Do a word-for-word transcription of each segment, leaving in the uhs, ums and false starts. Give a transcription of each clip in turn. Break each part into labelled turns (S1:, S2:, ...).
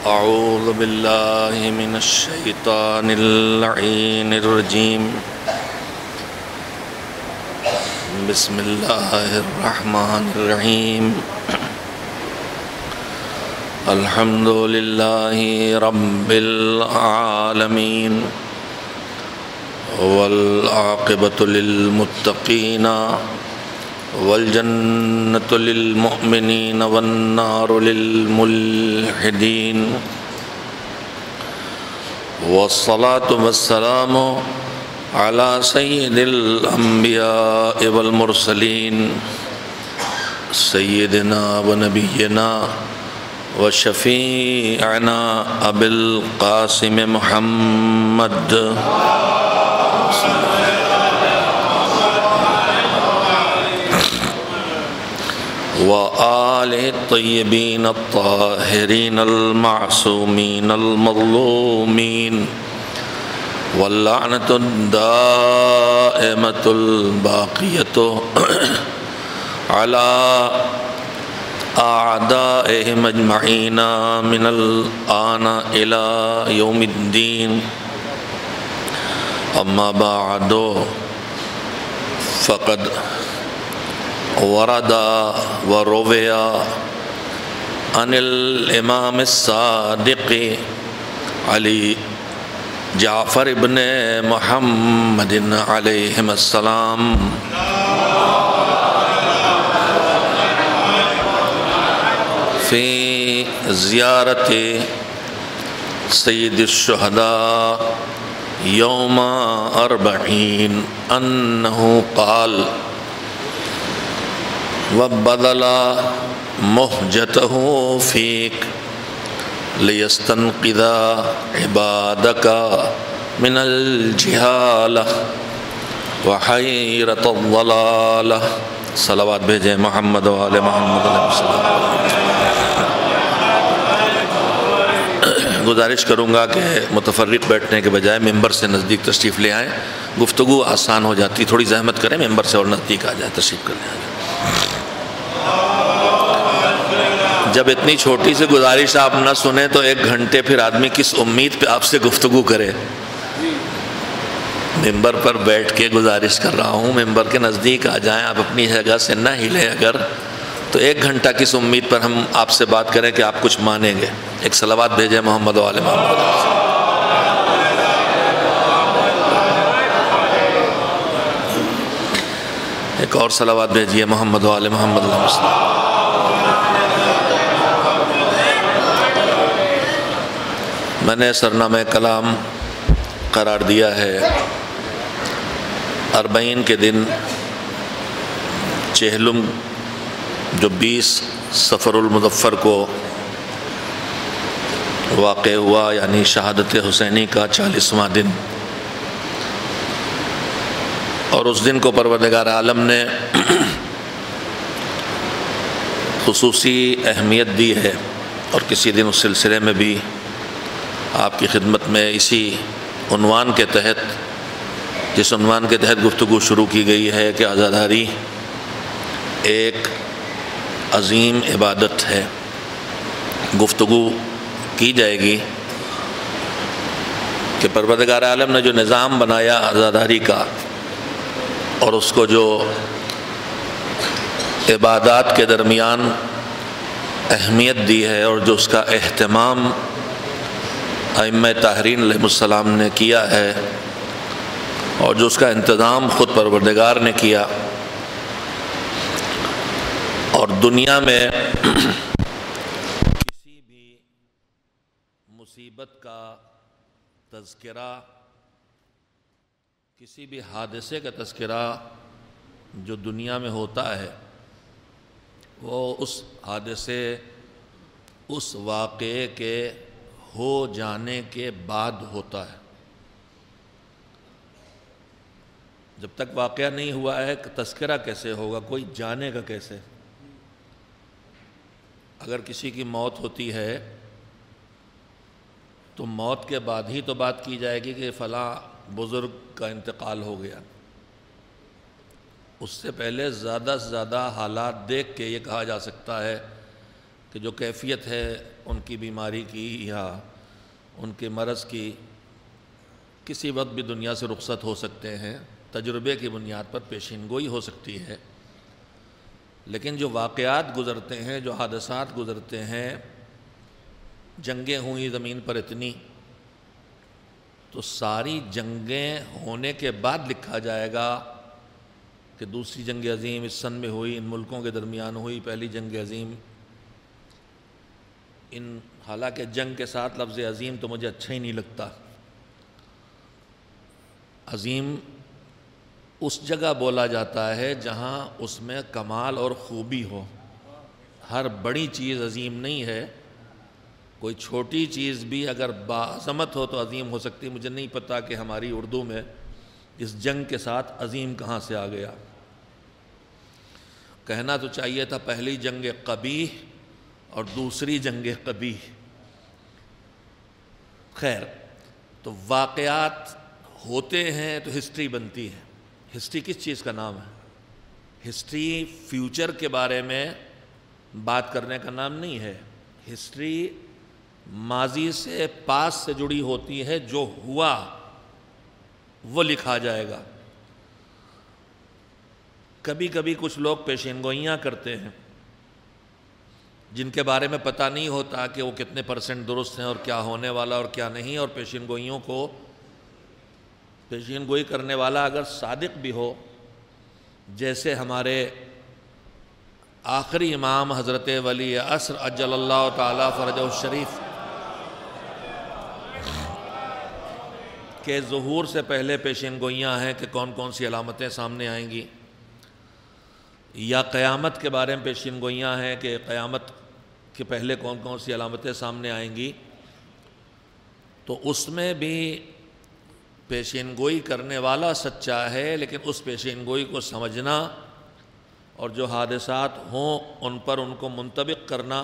S1: اعوذ باللہ من الشیطان اللعین الرجیم بسم اللہ الرحمن الرحیم الحمد للہ رب العالمین والعاقبۃ للمتقین والجنة للمؤمنين والنار للملحدين والصلاة والسلام على سيد الأنبياء والمرسلين سيدنا ونبينا وشفيعنا أبي القاسم محمد وآلہ الطیبین الطاہرین المعصومین المظلومین واللعنۃ الدائمۃ الباقیۃ علی اعدائہم اجمعین من الآن الی یوم الدین اما بعد فقد ورد وروي عن الإمام الصادق علي جعفر بن محمد عليهم السلام في زيارة سيد الشهداء يوم أربعين أنه قال وَبَذَلَ مُحْجَتَهُ فِيكَ لِيَسْتَنْقِذَ عِبَادَكَ مِنَ الْجِهَالَةِ وَحَيْرَةِ الضَّلَالَةِ صلوات بھیجیں محمد و آل محمد علیہ السلام۔ گزارش کروں گا کہ متفرق بیٹھنے کے بجائے ممبر سے نزدیک تشریف لے آئیں، گفتگو آسان ہو جاتی، تھوڑی زحمت کریں، ممبر سے اور نزدیک آ جائیں، تشریف کر لیں۔ جب اتنی چھوٹی سی گزارش آپ نہ سنیں تو ایک گھنٹے پھر آدمی کس امید پہ آپ سے گفتگو کرے۔ ممبر پر بیٹھ کے گزارش کر رہا ہوں، ممبر کے نزدیک آ جائیں، آپ اپنی جگہ سے نہ ہلیں اگر تو ایک گھنٹہ کس امید پر ہم آپ سے بات کریں کہ آپ کچھ مانیں گے۔ ایک صلوات بھیجیں محمد و آل محمد۔ ایک اور صلوات بھیجیے محمد و آل محمد علیہ السلام۔ میں نے سرنامہ کلام قرار دیا ہے اربعین کے دن چہلم جو بیس صفر المظفر کو واقع ہوا، یعنی شہادت حسینی کا چالیسواں دن، اور اس دن کو پروردگار عالم نے خصوصی اہمیت دی ہے، اور کسی دن اس سلسلے میں بھی آپ کی خدمت میں اسی عنوان کے تحت جس عنوان کے تحت گفتگو شروع کی گئی ہے کہ عزاداری ایک عظیم عبادت ہے، گفتگو کی جائے گی کہ پروردگار عالم نے جو نظام بنایا عزاداری کا، اور اس کو جو عبادات کے درمیان اہمیت دی ہے، اور جو اس کا اہتمام ائمہ طاہرین علیہ السلام نے کیا ہے، اور جو اس کا انتظام خود پروردگار نے کیا، اور دنیا میں کسی بھی مصیبت کا تذکرہ، کسی بھی حادثے کا تذکرہ جو دنیا میں ہوتا ہے وہ اس حادثے، اس واقعے کے ہو جانے کے بعد ہوتا ہے۔ جب تک واقعہ نہیں ہوا ہے تذکرہ کیسے ہوگا، کوئی جانے گا کیسے؟ اگر کسی کی موت ہوتی ہے تو موت کے بعد ہی تو بات کی جائے گی کہ فلاں بزرگ کا انتقال ہو گیا۔ اس سے پہلے زیادہ سے زیادہ حالات دیکھ کے یہ کہا جا سکتا ہے کہ جو کیفیت ہے ان کی بیماری کی یا ان کے مرض کی کسی وقت بھی دنیا سے رخصت ہو سکتے ہیں، تجربے کی بنیاد پر پیشین گوئی ہو سکتی ہے، لیکن جو واقعات گزرتے ہیں، جو حادثات گزرتے ہیں، جنگیں ہوئیں زمین پر اتنی، تو ساری جنگیں ہونے کے بعد لکھا جائے گا کہ دوسری جنگ عظیم اس سن میں ہوئی، ان ملکوں کے درمیان ہوئی، پہلی جنگ عظیم ان حالانکہ جنگ کے ساتھ لفظ عظیم تو مجھے اچھا ہی نہیں لگتا۔ عظیم اس جگہ بولا جاتا ہے جہاں اس میں کمال اور خوبی ہو۔ ہر بڑی چیز عظیم نہیں ہے، کوئی چھوٹی چیز بھی اگر باعظمت ہو تو عظیم ہو سکتی۔ مجھے نہیں پتا کہ ہماری اردو میں اس جنگ کے ساتھ عظیم کہاں سے آ گیا۔ کہنا تو چاہیے تھا پہلی جنگ قبیح اور دوسری جنگ قبیح۔ خیر، تو واقعات ہوتے ہیں تو ہسٹری بنتی ہے۔ ہسٹری کس چیز کا نام ہے؟ ہسٹری فیوچر کے بارے میں بات کرنے کا نام نہیں ہے۔ ہسٹری ماضی سے پاس سے جڑی ہوتی ہے، جو ہوا وہ لکھا جائے گا۔ کبھی کبھی کچھ لوگ پیشین گوئیاں کرتے ہیں جن کے بارے میں پتہ نہیں ہوتا کہ وہ کتنے پرسنٹ درست ہیں اور کیا ہونے والا اور کیا نہیں، اور پیشین گوئیوں کو پیشین گوئی کرنے والا اگر صادق بھی ہو، جیسے ہمارے آخری امام حضرت ولی عصر عجل اللہ تعالیٰ فرجہ الشریف کے ظہور سے پہلے پیشین گوئیاں ہیں کہ کون کون سی علامتیں سامنے آئیں گی، یا قیامت کے بارے میں پیشین گوئیاں ہیں کہ قیامت کے پہلے کون کون سی علامتیں سامنے آئیں گی، تو اس میں بھی پیشین گوئی کرنے والا سچا ہے، لیکن اس پیشین گوئی کو سمجھنا اور جو حادثات ہوں ان پر ان کو منطبق کرنا،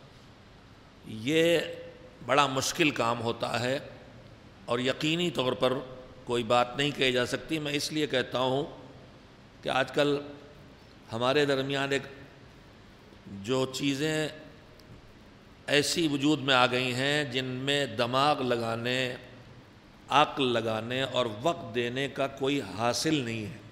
S1: یہ بڑا مشکل کام ہوتا ہے اور یقینی طور پر کوئی بات نہیں کہی جا سکتی۔ میں اس لیے کہتا ہوں کہ آج کل ہمارے درمیان ایک جو چیزیں ایسی وجود میں آ گئی ہیں جن میں دماغ لگانے، عقل لگانے اور وقت دینے کا کوئی حاصل نہیں ہے۔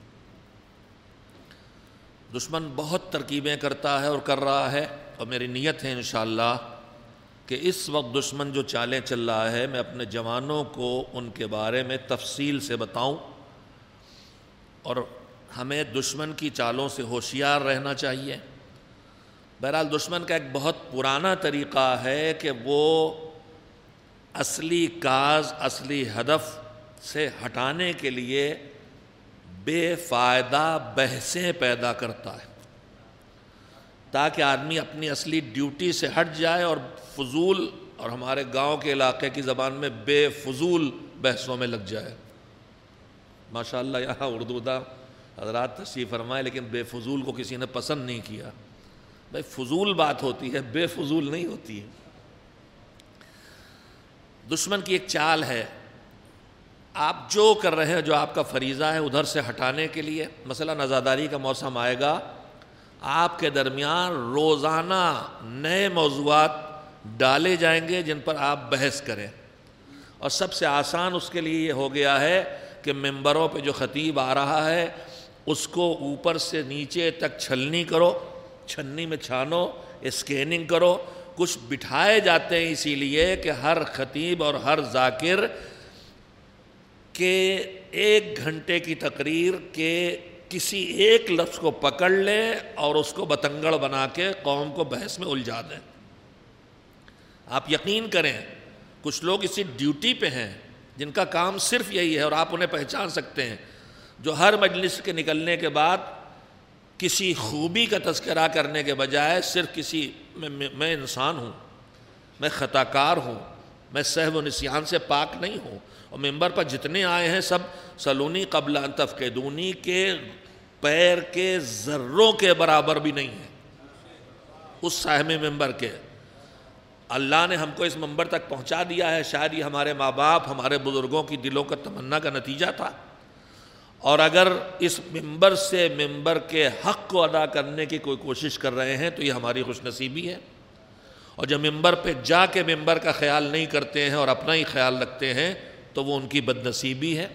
S1: دشمن بہت ترکیبیں کرتا ہے اور کر رہا ہے، اور میری نیت ہے انشاءاللہ کہ اس وقت دشمن جو چالیں چل رہا ہے میں اپنے جوانوں کو ان کے بارے میں تفصیل سے بتاؤں، اور ہمیں دشمن کی چالوں سے ہوشیار رہنا چاہیے۔ بہرحال دشمن کا ایک بہت پرانا طریقہ ہے کہ وہ اصلی کاز، اصلی ہدف سے ہٹانے کے لیے بے فائدہ بحثیں پیدا کرتا ہے تاکہ آدمی اپنی اصلی ڈیوٹی سے ہٹ جائے اور فضول، اور ہمارے گاؤں کے علاقے کی زبان میں بے فضول بحثوں میں لگ جائے۔ ماشاءاللہ یہاں اردو دا حضرات تشریف فرمائے، لیکن بے فضول کو کسی نے پسند نہیں کیا۔ بھائی فضول بات ہوتی ہے، بے فضول نہیں ہوتی ہے۔ دشمن کی ایک چال ہے، آپ جو کر رہے ہیں، جو آپ کا فریضہ ہے ادھر سے ہٹانے کے لیے، مثلا عزاداری کا موسم آئے گا، آپ کے درمیان روزانہ نئے موضوعات ڈالے جائیں گے جن پر آپ بحث کریں، اور سب سے آسان اس کے لیے یہ ہو گیا ہے کہ ممبروں پہ جو خطیب آ رہا ہے اس کو اوپر سے نیچے تک چھلنی کرو، چھنی میں چھانو، اسکیننگ کرو۔ کچھ بٹھائے جاتے ہیں اسی لیے کہ ہر خطیب اور ہر ذاکر کے ایک گھنٹے کی تقریر کے کسی ایک لفظ کو پکڑ لے اور اس کو بتنگڑ بنا کے قوم کو بحث میں الجھا دیں۔ آپ یقین کریں کچھ لوگ اسی ڈیوٹی پہ ہیں جن کا کام صرف یہی ہے، اور آپ انہیں پہچان سکتے ہیں، جو ہر مجلس کے نکلنے کے بعد کسی خوبی کا تذکرہ کرنے کے بجائے صرف کسی میں, میں انسان ہوں، میں خطا کار ہوں، میں سہو و نسیان سے پاک نہیں ہوں، اور ممبر پر جتنے آئے ہیں سب سلونی قبل ان تفقدونی کے پیر کے ذروں کے برابر بھی نہیں ہیں اس صاحب ممبر کے۔ اللہ نے ہم کو اس ممبر تک پہنچا دیا ہے، شاید یہ ہمارے ماں باپ، ہمارے بزرگوں کی دلوں کا تمنا کا نتیجہ تھا، اور اگر اس ممبر سے ممبر کے حق کو ادا کرنے کی کوئی کوشش کر رہے ہیں تو یہ ہماری خوش نصیبی ہے۔ اور جب ممبر پہ جا کے ممبر کا خیال نہیں کرتے ہیں اور اپنا ہی خیال رکھتے ہیں تو وہ ان کی بد نصیبی ہے۔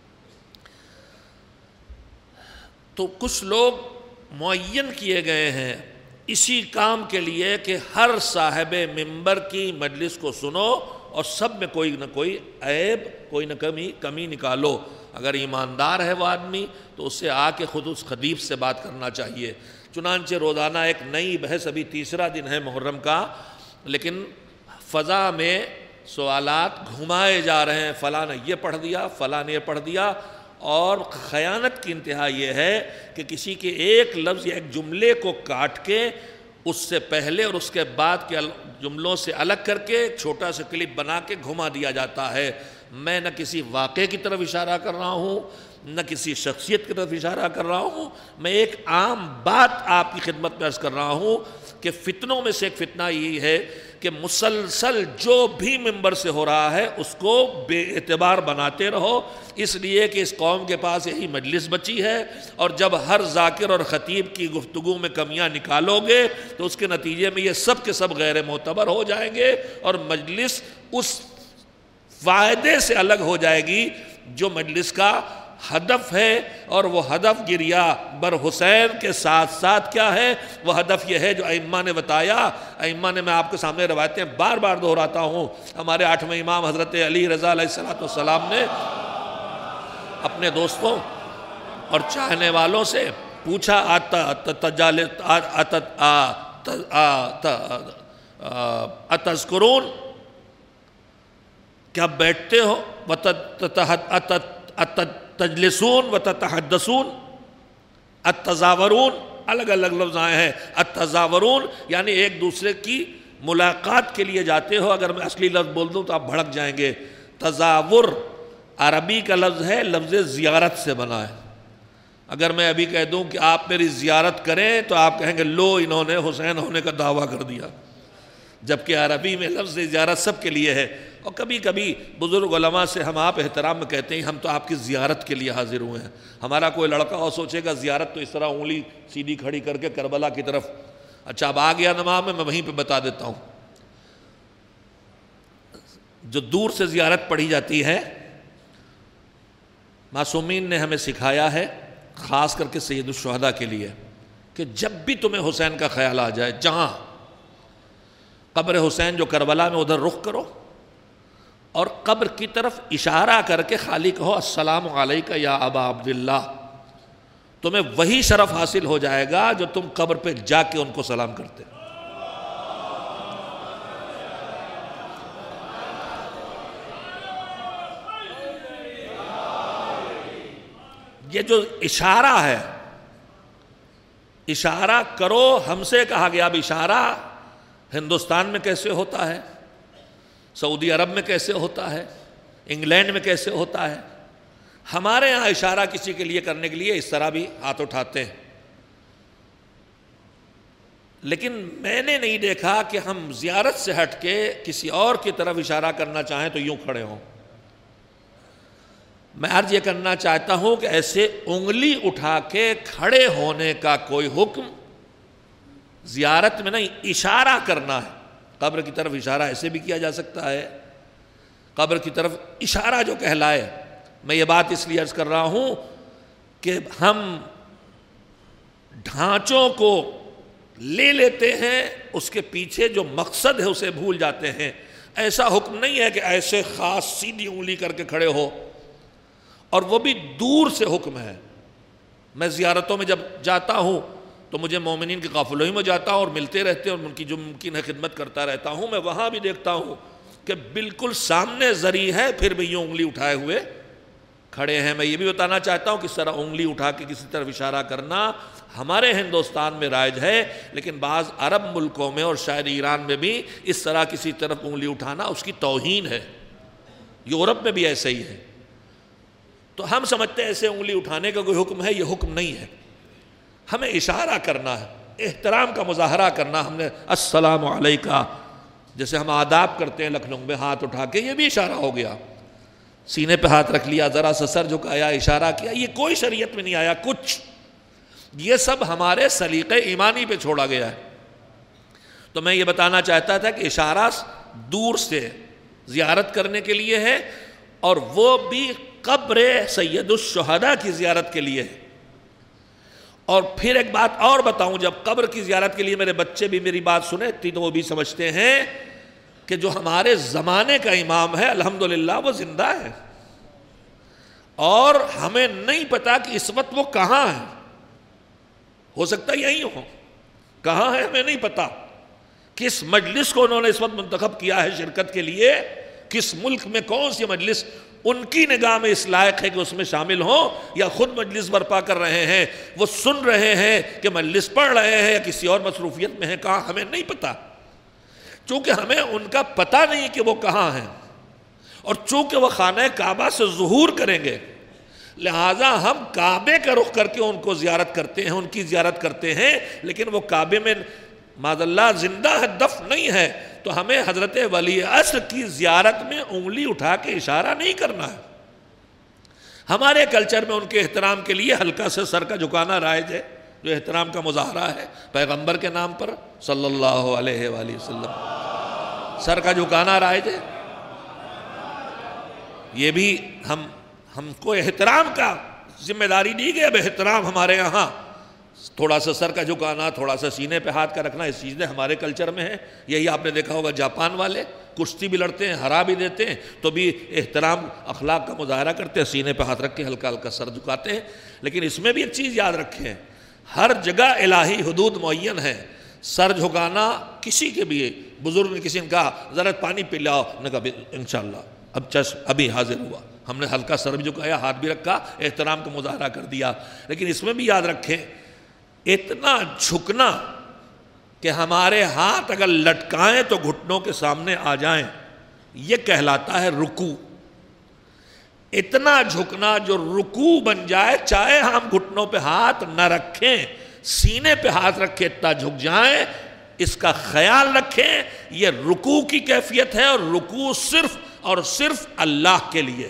S1: تو کچھ لوگ معین کیے گئے ہیں اسی کام کے لیے کہ ہر صاحب ممبر کی مجلس کو سنو اور سب میں کوئی نہ کوئی عیب، کوئی نہ کمی کمی نکالو۔ اگر ایماندار ہے وہ آدمی تو اس سے آ کے خود اس خطیب سے بات کرنا چاہیے۔ چنانچہ روزانہ ایک نئی بحث، ابھی تیسرا دن ہے محرم کا، لیکن فضا میں سوالات گھمائے جا رہے ہیں، فلاں نے یہ پڑھ دیا، فلاں نے یہ پڑھ دیا، اور خیانت کی انتہا یہ ہے کہ کسی کے ایک لفظ یا ایک جملے کو کاٹ کے اس سے پہلے اور اس کے بعد کے جملوں سے الگ کر کے ایک چھوٹا سا کلپ بنا کے گھما دیا جاتا ہے۔ میں نہ کسی واقعے کی طرف اشارہ کر رہا ہوں، نہ کسی شخصیت کی طرف اشارہ کر رہا ہوں، میں ایک عام بات آپ کی خدمت میں عرض کر رہا ہوں کہ فتنوں میں سے ایک فتنہ یہی ہے کہ مسلسل جو بھی ممبر سے ہو رہا ہے اس کو بے اعتبار بناتے رہو، اس لیے کہ اس قوم کے پاس یہی مجلس بچی ہے، اور جب ہر ذاکر اور خطیب کی گفتگو میں کمیاں نکالو گے تو اس کے نتیجے میں یہ سب کے سب غیر معتبر ہو جائیں گے اور مجلس اس فائدے سے الگ ہو جائے گی جو مجلس کا ہدف ہے، اور وہ ہدف گریا بر حسین کے ساتھ ساتھ کیا ہے؟ وہ ہدف یہ ہے جو ائمہ نے بتایا۔ ائمہ نے، میں آپ کے سامنے روایتیں بار بار دہراتا ہوں، ہمارے آٹھویں امام حضرت علی رضا علیہ السلام نے اپنے دوستوں اور چاہنے والوں سے پوچھا، اتذکرون، کیا بیٹھتے ہو؟ تجلسون و تتحدثون، التزاورون، الگ الگ لفظ آئے ہیں۔ التزاورون یعنی ایک دوسرے کی ملاقات کے لیے جاتے ہو۔ اگر میں اصلی لفظ بول دوں تو آپ بھڑک جائیں گے۔ تزاور عربی کا لفظ ہے، لفظ زیارت سے بنا ہے۔ اگر میں ابھی کہہ دوں کہ آپ میری زیارت کریں تو آپ کہیں گے لو انہوں نے حسین ہونے کا دعویٰ کر دیا، جبکہ عربی میں لفظ زیارت سب کے لیے ہے۔ اور کبھی کبھی بزرگ علماء سے ہم آپ احترام میں کہتے ہیں ہم تو آپ کی زیارت کے لیے حاضر ہوئے ہیں۔ ہمارا کوئی لڑکا اور سوچے گا زیارت تو اس طرح انگلی سیدھی کھڑی کر کے کربلا کی طرف، اچھا اب آ گیا نماز میں، میں وہیں پہ بتا دیتا ہوں۔ جو دور سے زیارت پڑھی جاتی ہے، معصومین نے ہمیں سکھایا ہے، خاص کر کے سید الشہداء کے لیے، کہ جب بھی تمہیں حسین کا خیال آ جائے، جہاں قبر حسین جو کربلا میں، ادھر رخ کرو اور قبر کی طرف اشارہ کر کے خالی کہو السلام علیکہ یا ابا عبداللہ، تمہیں وہی شرف حاصل ہو جائے گا جو تم قبر پہ جا کے ان کو سلام کرتے۔ یہ جو اشارہ ہے، اشارہ کرو، ہم سے کہا گیا۔ اب اشارہ ہندوستان میں کیسے ہوتا ہے، سعودی عرب میں کیسے ہوتا ہے، انگلینڈ میں کیسے ہوتا ہے، ہمارے ہاں اشارہ کسی کے لیے کرنے کے لیے اس طرح بھی ہاتھ اٹھاتے ہیں۔ لیکن میں نے نہیں دیکھا کہ ہم زیارت سے ہٹ کے کسی اور کی طرف اشارہ کرنا چاہیں تو یوں کھڑے ہوں۔ میں عرض یہ کرنا چاہتا ہوں کہ ایسے انگلی اٹھا کے کھڑے ہونے کا کوئی حکم زیارت میں نہیں، اشارہ کرنا ہے۔ قبر کی طرف اشارہ ایسے بھی کیا جا سکتا ہے، قبر کی طرف اشارہ جو کہلائے۔ میں یہ بات اس لیے عرض کر رہا ہوں کہ ہم ڈھانچوں کو لے لیتے ہیں، اس کے پیچھے جو مقصد ہے اسے بھول جاتے ہیں۔ ایسا حکم نہیں ہے کہ ایسے خاص سیدھی انگلی کر کے کھڑے ہو، اور وہ بھی دور سے حکم ہے۔ میں زیارتوں میں جب جاتا ہوں تو مجھے مومنین کے قافلوں ہی میں جاتا ہوں اور ملتے رہتے ہیں اور ان کی جو ممکن ہے خدمت کرتا رہتا ہوں۔ میں وہاں بھی دیکھتا ہوں کہ بالکل سامنے زری ہے، پھر بھی یوں انگلی اٹھائے ہوئے کھڑے ہیں۔ میں یہ بھی بتانا چاہتا ہوں کس طرح انگلی اٹھا کے کسی طرف اشارہ کرنا ہمارے ہندوستان میں رائج ہے، لیکن بعض عرب ملکوں میں اور شاید ایران میں بھی اس طرح کسی طرف انگلی اٹھانا اس کی توہین ہے۔ یورپ میں بھی ایسے ہی ہے۔ تو ہم سمجھتے ہیں ایسے انگلی اٹھانے کا کوئی حکم ہے، یہ حکم نہیں ہے۔ ہمیں اشارہ کرنا ہے، احترام کا مظاہرہ کرنا۔ ہم نے السلام علیکہ جیسے ہم آداب کرتے ہیں لکھنؤ میں ہاتھ اٹھا کے، یہ بھی اشارہ ہو گیا۔ سینے پہ ہاتھ رکھ لیا، ذرا سا سر جھکایا، اشارہ کیا، یہ کوئی شریعت میں نہیں آیا کچھ۔ یہ سب ہمارے سلیقے ایمانی پہ چھوڑا گیا ہے۔ تو میں یہ بتانا چاہتا تھا کہ اشارہ دور سے زیارت کرنے کے لیے ہے، اور وہ بھی قبر سید الشہداء کی زیارت کے لیے ہے۔ اور پھر ایک بات اور بتاؤں، جب قبر کی زیارت کے لیے میرے بچے بھی میری بات سنیں تو وہ بھی سمجھتے ہیں کہ جو ہمارے زمانے کا امام ہے الحمدللہ وہ زندہ ہے، اور ہمیں نہیں پتا کہ اس وقت وہ کہاں ہے، ہو سکتا یہی ہو، کہاں ہے ہمیں نہیں پتا، کس مجلس کو انہوں نے اس وقت منتخب کیا ہے شرکت کے لیے، کس ملک میں کون سی مجلس ان کی نگاہ میں اس لائق ہے کہ اس میں شامل ہوں، یا خود مجلس برپا کر رہے ہیں، وہ سن رہے ہیں کہ مجلس پڑھ رہے ہیں یا کسی اور مصروفیت میں ہیں، کہاں ہمیں نہیں پتا، چونکہ ہمیں ان کا پتہ نہیں کہ وہ کہاں ہیں، اور چونکہ وہ خانہ کعبہ سے ظہور کریں گے، لہٰذا ہم کعبے کا رخ کر کے ان کو زیارت کرتے ہیں، ان کی زیارت کرتے ہیں، لیکن وہ کعبے میں معاذ اللہ زندہ ہے، دفن نہیں ہے، تو ہمیں حضرت ولی عصر کی زیارت میں انگلی اٹھا کے اشارہ نہیں کرنا ہے۔ ہمارے کلچر میں ان کے احترام کے لیے ہلکا سے سر کا جھکانا رائج ہے، جو احترام کا مظاہرہ ہے پیغمبر کے نام پر صلی اللہ علیہ وآلہ وسلم، سر کا جھکانا رائج ہے، یہ بھی ہم ہم کو احترام کا ذمہ داری دی گئی۔ اب احترام ہمارے یہاں تھوڑا سا سر کا جھکانا، تھوڑا سا سینے پہ ہاتھ کا رکھنا، اس چیزیں ہمارے کلچر میں ہیں۔ یہی آپ نے دیکھا ہوگا جاپان والے کشتی بھی لڑتے ہیں، ہرا بھی دیتے ہیں، تو بھی احترام اخلاق کا مظاہرہ کرتے ہیں، سینے پہ ہاتھ رکھ کے ہلکا ہلکا سر جھکاتے ہیں۔ لیکن اس میں بھی ایک چیز یاد رکھیں، ہر جگہ الہی حدود معین ہے، سر جھکانا کسی کے بھی، بزرگ نے کسی نے کہا ذرا پانی پی لاؤ، نے کہا انشاءاللہ اب چش ابھی حاضر ہوا، ہم نے ہلکا سر بھی جھکایا، ہاتھ بھی رکھا، احترام کا مظاہرہ کر دیا۔ لیکن اس میں بھی یاد رکھیں اتنا جھکنا کہ ہمارے ہاتھ اگر لٹکائیں تو گھٹنوں کے سامنے آ جائیں، یہ کہلاتا ہے رکوع۔ اتنا جھکنا جو رکوع بن جائے، چاہے ہم گھٹنوں پہ ہاتھ نہ رکھیں، سینے پہ ہاتھ رکھے اتنا جھک جائیں، اس کا خیال رکھیں، یہ رکوع کی کیفیت ہے، اور رکوع صرف اور صرف اللہ کے لیے۔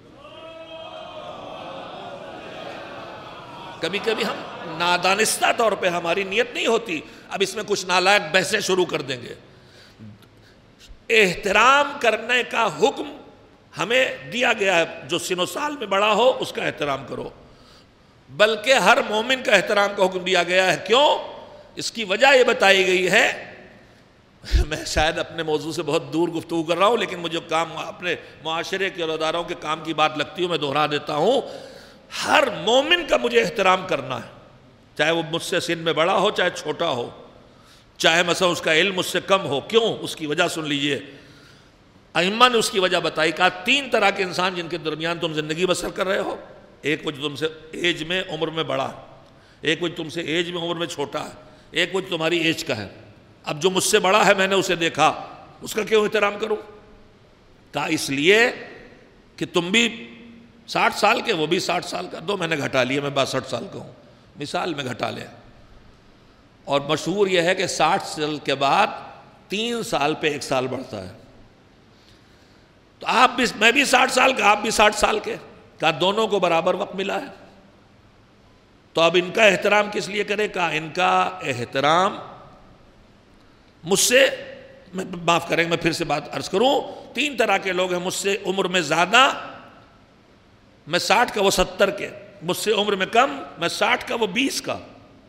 S1: کبھی کبھی ہم نادانستہ طور پہ ہماری نیت نہیں ہوتی، اب اس میں کچھ نالائق بحثیں شروع کر دیں گے۔ احترام کرنے کا حکم ہمیں دیا گیا ہے، جو سن و سال میں بڑا ہو اس کا احترام کرو، بلکہ ہر مومن کا احترام کا حکم دیا گیا ہے۔ کیوں؟ اس کی وجہ یہ بتائی گئی ہے، میں شاید اپنے موضوع سے بہت دور گفتگو کر رہا ہوں، لیکن مجھے کام اپنے معاشرے کے اداروں کے کام کی بات لگتی ہوں، میں دہرا دیتا ہوں۔ ہر مومن کا مجھے احترام کرنا ہے، چاہے وہ مجھ سے سن میں بڑا ہو چاہے چھوٹا ہو، چاہے مثلا اس کا علم مجھ سے کم ہو۔ کیوں؟ اس کی وجہ سن لیجئے، ائمہ نے اس کی وجہ بتائی، کہا تین طرح کے انسان جن کے درمیان تم زندگی بسر کر رہے ہو، ایک وہ جو تم سے ایج میں عمر میں بڑا ہے، ایک وہ جو تم سے ایج میں عمر میں چھوٹا ہے، ایک وہ جو تمہاری ایج کا ہے۔ اب جو مجھ سے بڑا ہے میں نے اسے دیکھا، اس کا کیوں احترام کروں؟ کہا اس لیے کہ تم بھی ساٹھ سال کے، وہ بھی ساٹھ سال کا، دو میں نے گھٹا لیا، میں باسٹھ سال کا ہوں، مثال میں گھٹا لیا۔ اور مشہور یہ ہے کہ ساٹھ سال کے بعد تین سال پہ ایک سال بڑھتا ہے، تو آپ بھی، میں بھی ساٹھ سال کا، آپ بھی ساٹھ سال کے، کہا دونوں کو برابر وقت ملا ہے، تو اب ان کا احترام کس لیے کرے؟ کہا ان کا احترام مجھ سے، میں معاف کریں میں پھر سے بات عرض کروں، تین طرح کے لوگ ہیں، مجھ سے عمر میں زیادہ، میں ساٹھ کا وہ ستر کے، مجھ سے عمر میں کم، میں ساٹھ کا وہ بیس کا،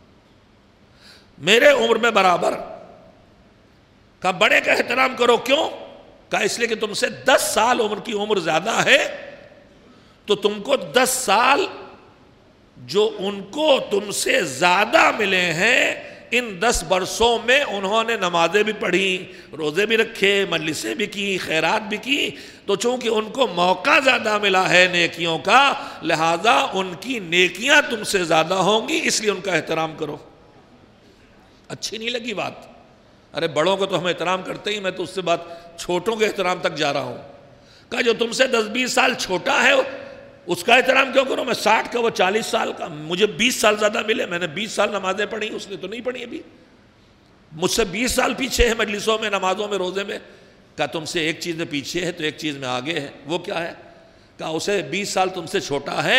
S1: میرے عمر میں برابر۔ کہا بڑے کا احترام کرو، کیوں؟ کہا اس لیے کہ تم سے دس سال عمر کی عمر زیادہ ہے، تو تم کو دس سال جو ان کو تم سے زیادہ ملے ہیں، ان دس برسوں میں انہوں نے نمازیں بھی پڑھی، روزے بھی رکھے، مجلسیں بھی کی، خیرات بھی کی، تو چونکہ ان کو موقع زیادہ ملا ہے نیکیوں کا، لہذا ان کی نیکیاں تم سے زیادہ ہوں گی، اس لیے ان کا احترام کرو۔ اچھی نہیں لگی بات؟ ارے بڑوں کو تو ہم احترام کرتے ہی، میں تو اس سے بات چھوٹوں کے احترام تک جا رہا ہوں۔ کہا جو تم سے دس بیس سال چھوٹا ہے اس کا احترام کیوں کرو؟ میں ساٹھ کا وہ چالیس سال کا، مجھے بیس سال زیادہ ملے، میں نے بیس سال نمازیں پڑھی، اس نے تو نہیں پڑھی ابھی، مجھ سے بیس سال پیچھے ہے مجلسوں میں، نمازوں میں، روزے میں۔ کہا تم سے ایک چیز میں پیچھے ہے تو ایک چیز میں آگے ہے، وہ کیا ہے؟ کہا اسے بیس سال تم سے چھوٹا ہے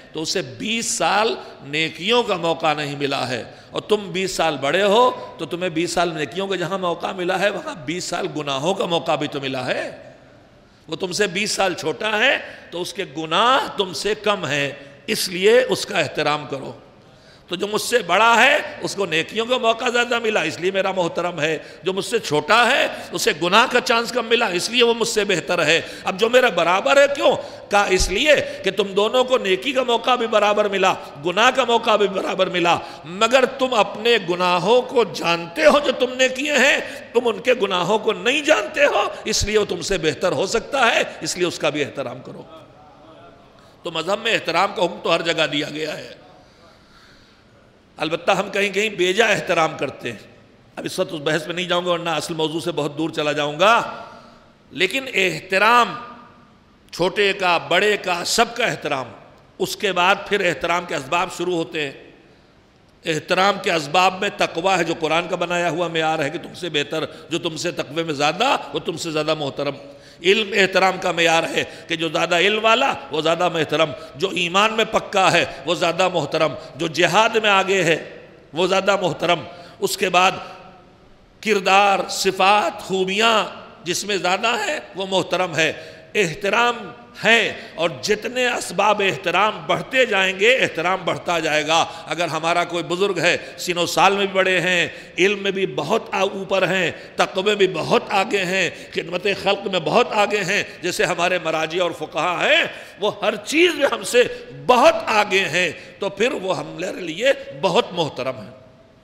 S1: تو اسے بیس سال نیکیوں کا موقع نہیں ملا ہے، اور تم بیس سال بڑے ہو تو تمہیں بیس سال نیکیوں کا جہاں موقع ملا ہے وہاں بیس سال گناہوں کا موقع بھی تو ملا ہے۔ وہ تم سے بیس سال چھوٹا ہے تو اس کے گناہ تم سے کم ہیں، اس لیے اس کا احترام کرو۔ تو جو مجھ سے بڑا ہے اس کو نیکیوں کا موقع زیادہ ملا اس لیے میرا محترم ہے، جو مجھ سے چھوٹا ہے اسے گناہ کا چانس کم ملا اس لیے وہ مجھ سے بہتر ہے۔ اب جو میرا برابر ہے کیوں؟ کہا اس لیے کہ تم دونوں کو نیکی کا موقع بھی برابر ملا، گناہ کا موقع بھی برابر ملا، مگر تم اپنے گناہوں کو جانتے ہو جو تم نے کیے ہیں، تم ان کے گناہوں کو نہیں جانتے ہو، اس لیے وہ تم سے بہتر ہو سکتا ہے، اس لیے اس کا بھی احترام کرو۔ تو مذہب میں احترام کا حکم تو ہر جگہ دیا گیا ہے، البتہ ہم کہیں کہیں بیجا احترام کرتے ہیں۔ اب اس وقت اس بحث میں نہیں جاؤں گا ورنہ اصل موضوع سے بہت دور چلا جاؤں گا، لیکن احترام چھوٹے کا بڑے کا سب کا احترام، اس کے بعد پھر احترام کے اسباب شروع ہوتے ہیں۔ احترام کے اسباب میں تقویٰ ہے جو قرآن کا بنایا ہوا معیار ہے کہ تم سے بہتر جو تم سے تقوی میں زیادہ وہ تم سے زیادہ محترم۔ علم احترام کا معیار ہے کہ جو زیادہ علم والا وہ زیادہ محترم، جو ایمان میں پکا ہے وہ زیادہ محترم، جو جہاد میں آگے ہے وہ زیادہ محترم۔ اس کے بعد کردار، صفات، خوبیاں جس میں زیادہ ہے وہ محترم ہے۔ احترام ہے اور جتنے اسباب احترام بڑھتے جائیں گے احترام بڑھتا جائے گا۔ اگر ہمارا کوئی بزرگ ہے سن و سال میں بھی بڑے ہیں، علم میں بھی بہت اوپر ہیں، تقوی میں بھی بہت آگے ہیں، خدمت خلق میں بہت آگے ہیں، جیسے ہمارے مراجع اور فقہا ہیں، وہ ہر چیز میں ہم سے بہت آگے ہیں، تو پھر وہ ہمارے لیے بہت محترم ہیں۔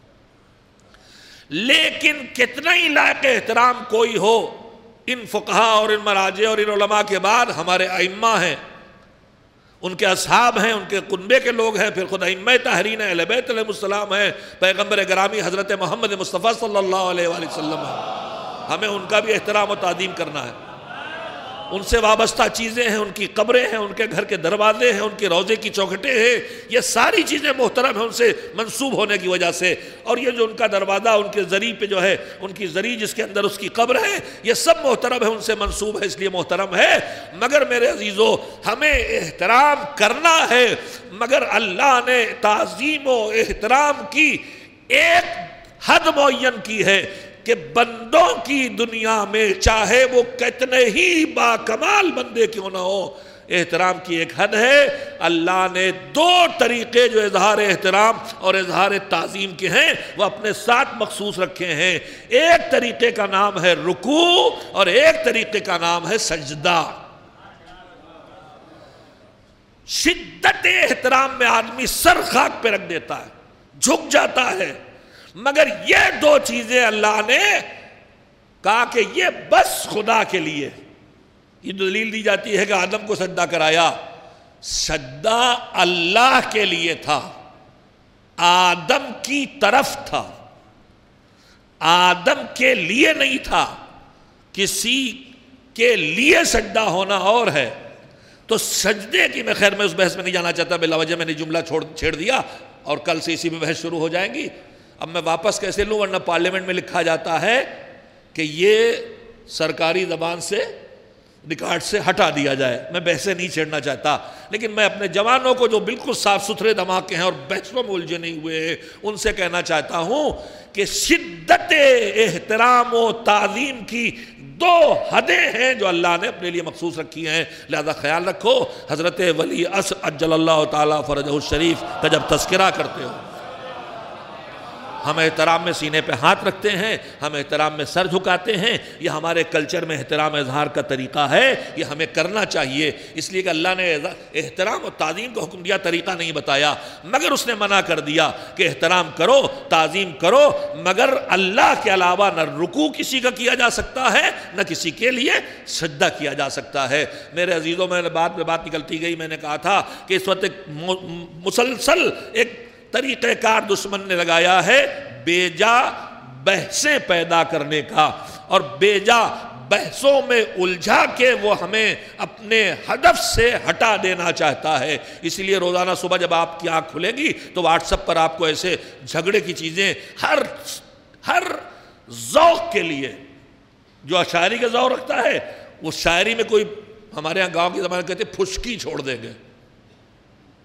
S1: لیکن کتنا ہی لائق احترام کوئی ہو، ان فقہا اور ان مراجع اور ان علماء کے بعد ہمارے ائمہ ہیں، ان کے اصحاب ہیں، ان کے کنبے کے لوگ ہیں، پھر خود ائمہ طاہرین اہل بیت علیہ السلام ہیں، پیغمبر گرامی حضرت محمد مصطفیٰ صلی اللہ علیہ وآلہ وسلم ہیں۔ ہمیں ان کا بھی احترام و تعظیم کرنا ہے۔ ان سے وابستہ چیزیں ہیں، ان کی قبریں ہیں، ان کے گھر کے دروازے ہیں، ان کے روضے کی چوکھٹیں ہیں، یہ ساری چیزیں محترم ہیں ان سے منسوب ہونے کی وجہ سے۔ اور یہ جو ان کا دروازہ، ان کے زری پہ جو ہے، ان کی زری جس کے اندر اس کی قبر ہے، یہ سب محترم ہے، ان سے منسوب ہے، اس لیے محترم ہے۔ مگر میرے عزیزو ہمیں احترام کرنا ہے، مگر اللہ نے تعظیم و احترام کی ایک حد معین کی ہے کہ بندوں کی دنیا میں چاہے وہ کتنے ہی باکمال بندے کیوں نہ ہو، احترام کی ایک حد ہے۔ اللہ نے دو طریقے جو اظہار احترام اور اظہار تعظیم کے ہیں وہ اپنے ساتھ مخصوص رکھے ہیں۔ ایک طریقے کا نام ہے رکوع اور ایک طریقے کا نام ہے سجدہ۔ شدت احترام میں آدمی سر خاک پہ رکھ دیتا ہے، جھک جاتا ہے، مگر یہ دو چیزیں اللہ نے کہا کہ یہ بس خدا کے لیے۔ یہ دلیل دی جاتی ہے کہ آدم کو سجدہ کرایا، سجدہ اللہ کے لیے تھا، آدم کی طرف تھا، آدم کے لیے نہیں تھا۔ کسی کے لیے سجدہ ہونا اور ہے۔ تو سجدے کی میں خیر میں اس بحث میں نہیں جانا چاہتا، بلا وجہ میں نے جملہ چھیڑ دیا اور کل سے اسی میں بحث شروع ہو جائیں گی۔ اب میں واپس کیسے لوں، ورنہ پارلیمنٹ میں لکھا جاتا ہے کہ یہ سرکاری زبان سے ریکارڈ سے ہٹا دیا جائے۔ میں بحثیں نہیں چھیڑنا چاہتا، لیکن میں اپنے جوانوں کو جو بالکل صاف ستھرے دماغ کے ہیں اور بحثوں میں الجھے نہیں ہوئے ہیں ان سے کہنا چاہتا ہوں کہ شدت احترام و تعظیم کی دو حدیں ہیں جو اللہ نے اپنے لیے مخصوص رکھی ہیں، لہذا خیال رکھو۔ حضرت ولی عصر عجل اللہ تعالیٰ فرجہ الشریف کا جب تذکرہ کرتے ہو، ہم احترام میں سینے پہ ہاتھ رکھتے ہیں، ہم احترام میں سر جھکاتے ہیں، یہ ہمارے کلچر میں احترام اظہار کا طریقہ ہے، یہ ہمیں کرنا چاہیے۔ اس لیے کہ اللہ نے احترام اور تعظیم کا حکم دیا، طریقہ نہیں بتایا، مگر اس نے منع کر دیا کہ احترام کرو، تعظیم کرو، مگر اللہ کے علاوہ نہ رکوع کسی کا کیا جا سکتا ہے، نہ کسی کے لیے سجدہ کیا جا سکتا ہے۔ میرے عزیزوں، میں نے بات میں بات نکلتی گئی، میں نے کہا تھا کہ اس وقت ایک مسلسل ایک طریقہ کار دشمن نے لگایا ہے بیجا بحثیں پیدا کرنے کا، اور بیجا بحثوں میں الجھا کے وہ ہمیں اپنے ہدف سے ہٹا دینا چاہتا ہے۔ اس لیے روزانہ صبح جب آپ کی آنکھ کھلے گی تو واٹس ایپ پر آپ کو ایسے جھگڑے کی چیزیں، ہر ہر ذوق کے لیے، جو شاعری کا ذوق رکھتا ہے وہ شاعری میں کوئی، ہمارے ہاں گاؤں کی زبان کہتے ہیں پھشکی چھوڑ دیں گے،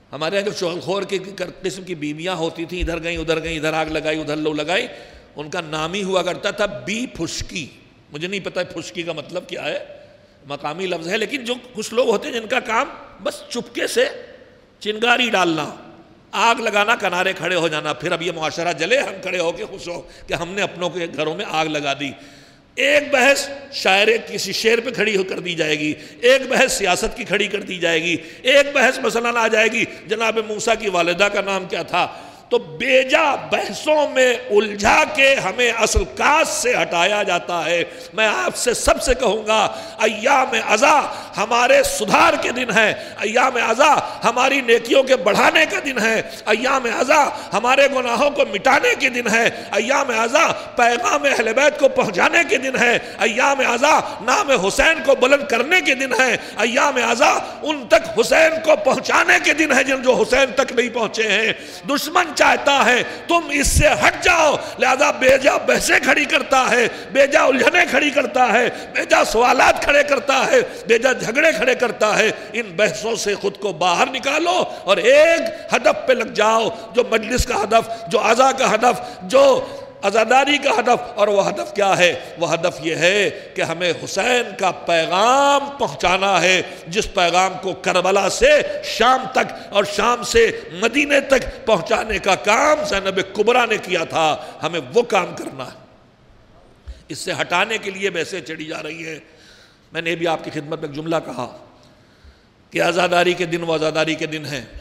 S1: ہمارے یہاں جو چغل خور کی قسم کی بیویاں ہوتی تھیں، ادھر گئیں ادھر گئیں، ادھر آگ لگائی ادھر لو لگائی، ان کا نام ہی ہوا کرتا تھا بی پھشکی. مجھے نہیں پتا پھشکی کا مطلب کیا ہے، مقامی لفظ ہے، لیکن جو کچھ لوگ ہوتے ہیں جن کا کام بس چپکے سے چنگاری ڈالنا، آگ لگانا، کنارے کھڑے ہو جانا، پھر اب یہ معاشرہ جلے ہم کھڑے ہو کے خوش ہو کہ ہم نے اپنوں کے گھروں میں آگ لگا دی. ایک بحث شاعر کسی شعر پہ کھڑی ہو کر دی جائے گی، ایک بحث سیاست کی کھڑی کر دی جائے گی، ایک بحث مثلاً آ جائے گی جناب موسیٰ کی والدہ کا نام کیا تھا. تو بیجا بحثوں میں الجھا کے ہمیں اصل کاز سے ہٹایا جاتا ہے. میں آپ سے سب سے کہوں گا ایام عزا ہمارے سدھار کے دن ہے، ایام عزا ہماری نیکیوں کے بڑھانے کا دن ہے، ایام عزا ہمارے گناہوں کو مٹانے کے دن ہے، ایام عزا پیغام اہل بیت کو پہنچانے کے دن ہے، ایام عزا نام حسین کو بلند کرنے کے دن ہے، ایام عزا ان تک حسین کو پہنچانے کے دن ہے جن جو حسین تک نہیں پہنچے ہیں. دشمن چاہتا ہے تم اس سے ہٹ جاؤ، لہذا بیجا بحثیں کھڑی کرتا ہے، بیجا الجھنیں کھڑی کرتا ہے، بیجا سوالات کھڑے کرتا ہے، بیجا جھگڑے کھڑے کرتا ہے. ان بحثوں سے خود کو باہر نکالو اور ایک ہدف پہ لگ جاؤ، جو مجلس کا ہدف، جو عزا کا ہدف، جو عزاداری کا ہدف. اور وہ ہدف کیا ہے؟ وہ ہدف یہ ہے کہ ہمیں حسین کا پیغام پہنچانا ہے، جس پیغام کو کربلا سے شام تک اور شام سے مدینے تک پہنچانے کا کام زینب کبریٰ نے کیا تھا. ہمیں وہ کام کرنا ہے. اس سے ہٹانے کے لیے بحثیں چڑھی جا رہی ہیں. میں نے بھی آپ کی خدمت میں ایک جملہ کہا کہ عزاداری کے دن وہ عزاداری کے دن ہیں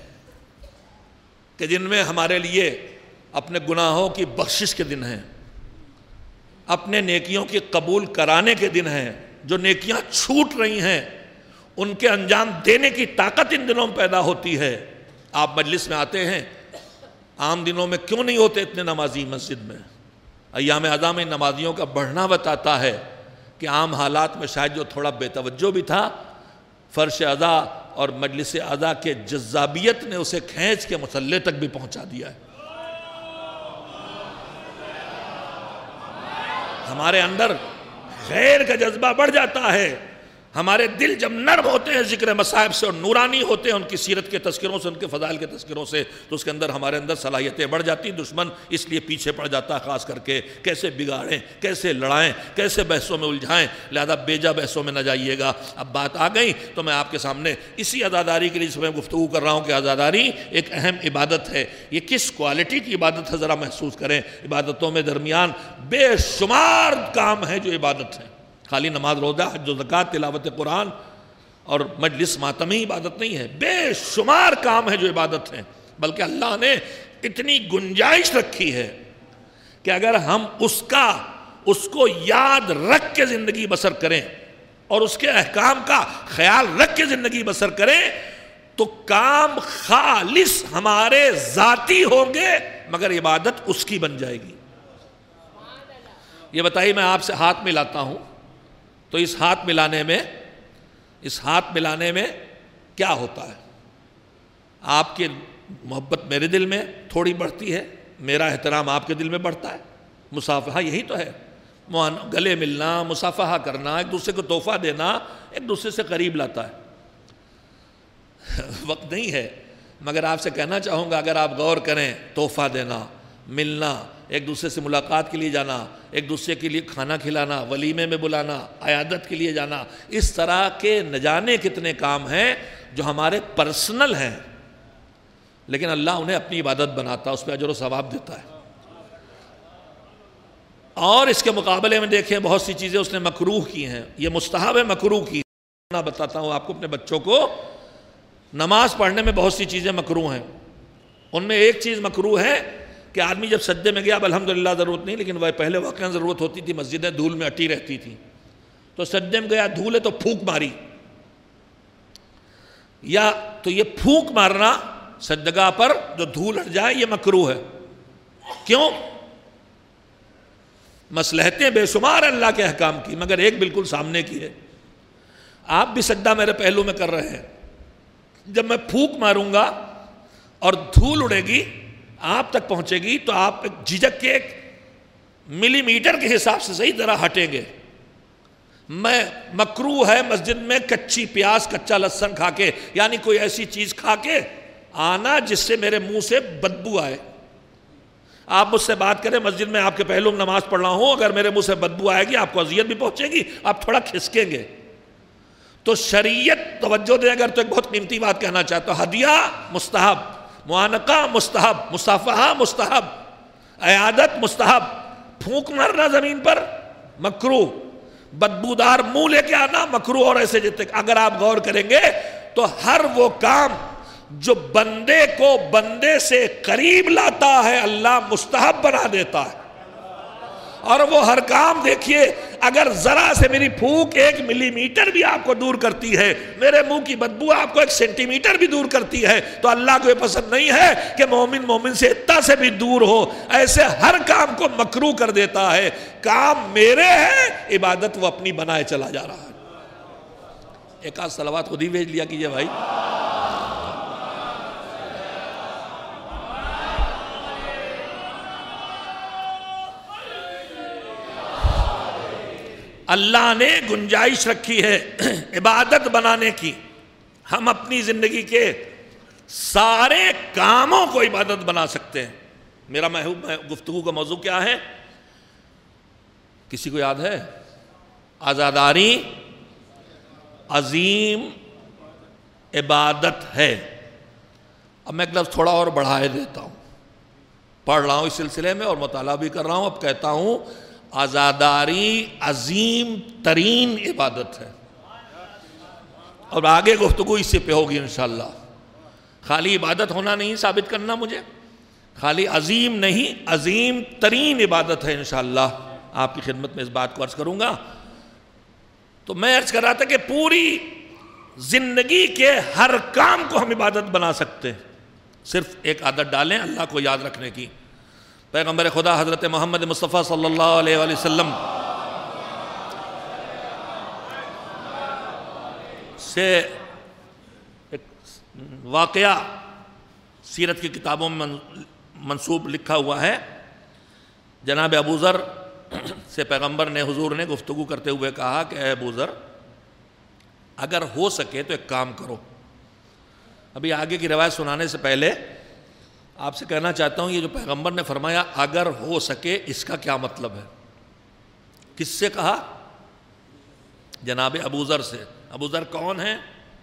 S1: کہ جن میں ہمارے لیے اپنے گناہوں کی بخشش کے دن ہیں، اپنے نیکیوں کی قبول کرانے کے دن ہیں. جو نیکیاں چھوٹ رہی ہیں ان کے انجام دینے کی طاقت ان دنوں میں پیدا ہوتی ہے. آپ مجلس میں آتے ہیں، عام دنوں میں کیوں نہیں ہوتے اتنے نمازی مسجد میں؟ ایام عزا میں نمازیوں کا بڑھنا بتاتا ہے کہ عام حالات میں شاید جو تھوڑا بے توجہ بھی تھا، فرش عزا اور مجلس عزا کے جذابیت نے اسے کھینچ کے مصلی تک بھی پہنچا دیا ہے. ہمارے اندر خیر کا جذبہ بڑھ جاتا ہے، ہمارے دل جب نرم ہوتے ہیں ذکر مصائب سے اور نورانی ہوتے ہیں ان کی سیرت کے تذکروں سے، ان کے فضائل کے تذکروں سے، تو اس کے اندر ہمارے اندر صلاحیتیں بڑھ جاتی. دشمن اس لیے پیچھے پڑ جاتا ہے خاص کر کے کیسے بگاڑیں، کیسے لڑائیں، کیسے بحثوں میں الجھائیں. لہذا بیجا بحثوں میں نہ جائیے گا. اب بات آ گئی تو میں آپ کے سامنے اسی عزاداری کے لیے میں گفتگو کر رہا ہوں کہ عزاداری ایک اہم عبادت ہے. یہ کس کوالٹی کی عبادت ہے ذرا محسوس کریں. عبادتوں میں درمیان بے شمار کام ہیں جو عبادت ہیں. خالی نماز روزہ حج و زکوٰۃ تلاوت قرآن اور مجلس ماتم ہی عبادت نہیں ہے، بے شمار کام ہے جو عبادت ہیں. بلکہ اللہ نے اتنی گنجائش رکھی ہے کہ اگر ہم اس کا اس کو یاد رکھ کے زندگی بسر کریں اور اس کے احکام کا خیال رکھ کے زندگی بسر کریں تو کام خالص ہمارے ذاتی ہوں گے مگر عبادت اس کی بن جائے گی. یہ بتائیے میں آپ سے ہاتھ ملاتا ہوں تو اس ہاتھ ملانے میں اس ہاتھ ملانے میں کیا ہوتا ہے؟ آپ کی محبت میرے دل میں تھوڑی بڑھتی ہے، میرا احترام آپ کے دل میں بڑھتا ہے. مصافحہ یہی تو ہے، گلے ملنا، مصافحہ کرنا، ایک دوسرے کو تحفہ دینا ایک دوسرے سے قریب لاتا ہے. وقت نہیں ہے مگر آپ سے کہنا چاہوں گا اگر آپ غور کریں، تحفہ دینا، ملنا، ایک دوسرے سے ملاقات کے لیے جانا، ایک دوسرے کے لیے کھانا کھلانا، ولیمے میں بلانا، عیادت کے لیے جانا، اس طرح کے نہ جانے کتنے کام ہیں جو ہمارے پرسنل ہیں لیکن اللہ انہیں اپنی عبادت بناتا ہے، اس پہ اجر و ثواب دیتا ہے. اور اس کے مقابلے میں دیکھیں بہت سی چیزیں اس نے مکروہ کی ہیں. یہ مستحب ہے، مکروہ کی. میں بتاتا ہوں آپ کو اپنے بچوں کو، نماز پڑھنے میں بہت سی چیزیں مکروہ ہیں. ان میں ایک چیز مکروہ ہے کہ آدمی جب سجدے میں گیا، اب الحمدللہ ضرورت نہیں لیکن وہ پہلے واقعاً ضرورت ہوتی تھی، مسجدیں دھول میں اٹی رہتی تھیں، تو سجدے میں گیا دھول ہے تو پھونک ماری. یا تو یہ پھونک مارنا سجدگاہ پر جو دھول ہٹ جائے یہ مکروہ ہے. کیوں؟ مصلحتیں بے شمار اللہ کے احکام کی مگر ایک بالکل سامنے کی ہے. آپ بھی سجدہ میرے پہلو میں کر رہے ہیں، جب میں پھونک ماروں گا اور دھول اڑے گی آپ تک پہنچے گی تو آپ جھجک کے ایک ملی میٹر کے حساب سے صحیح طرح ہٹیں گے. میں مکروہ ہے مسجد میں کچی پیاز، کچا لہسن کھا کے، یعنی کوئی ایسی چیز کھا کے آنا جس سے میرے منہ سے بدبو آئے. آپ مجھ سے بات کریں مسجد میں آپ کے پہلو میں نماز پڑھ رہا ہوں, اگر میرے منہ سے بدبو آئے گی آپ کو اذیت بھی پہنچے گی, آپ تھوڑا کھسکیں گے. تو شریعت توجہ دے. اگر تو ایک بہت قیمتی بات کہنا چاہتا ہوں, ہدیہ مستحب, معانقہ مستحب, مصافحہ مستحب, عیادت مستحب, پھونک مارنا زمین پر مکروہ, بدبودار منہ لے کے آنا مکروہ, اور ایسے جتنے. اگر آپ غور کریں گے تو ہر وہ کام جو بندے کو بندے سے قریب لاتا ہے اللہ مستحب بنا دیتا ہے. اور وہ ہر کام دیکھیے, اگر ذرا سے میری پھونک ایک ملی میٹر بھی آپ کو دور کرتی ہے, میرے منہ کی بدبو آپ کو ایک سینٹی میٹر بھی دور کرتی ہے, تو اللہ کو یہ پسند نہیں ہے کہ مومن مومن سے اتنا سے بھی دور ہو. ایسے ہر کام کو مکروہ کر دیتا ہے. کام میرے ہے, عبادت وہ اپنی بنائے چلا جا رہا ہے. ایک آدھ صلوات خود ہی بھیج لیا کیجئے بھائی. اللہ نے گنجائش رکھی ہے عبادت بنانے کی. ہم اپنی زندگی کے سارے کاموں کو عبادت بنا سکتے ہیں. میرا محبوب گفتگو کا موضوع کیا ہے؟ کسی کو یاد ہے؟ عزاداری عظیم عبادت ہے. اب میں ایک لفظ تھوڑا اور بڑھائے دیتا ہوں. پڑھ رہا ہوں اس سلسلے میں اور مطالعہ بھی کر رہا ہوں. اب کہتا ہوں عزاداری عظیم ترین عبادت ہے. اور آگے گفتگو اس سے پہ ہوگی انشاءاللہ. خالی عبادت ہونا نہیں ثابت کرنا مجھے, خالی عظیم نہیں عظیم ترین عبادت ہے انشاءاللہ. آپ کی خدمت میں اس بات کو عرض کروں گا. تو میں عرض کر رہا تھا کہ پوری زندگی کے ہر کام کو ہم عبادت بنا سکتے ہیں, صرف ایک عادت ڈالیں اللہ کو یاد رکھنے کی. پیغمبر خدا حضرت محمد مصطفیٰ صلی اللہ علیہ وآلہ وسلم سے ایک واقعہ سیرت کی کتابوں میں منسوب لکھا ہوا ہے. جناب ابو ذر سے پیغمبر نے حضور نے گفتگو کرتے ہوئے کہا کہ اے ابو ذر, اگر ہو سکے تو ایک کام کرو. ابھی آگے کی روایت سنانے سے پہلے آپ سے کہنا چاہتا ہوں, یہ جو پیغمبر نے فرمایا اگر ہو سکے, اس کا کیا مطلب ہے؟ کس سے کہا؟ جناب ابو ذر سے. ابو ذر کون ہیں؟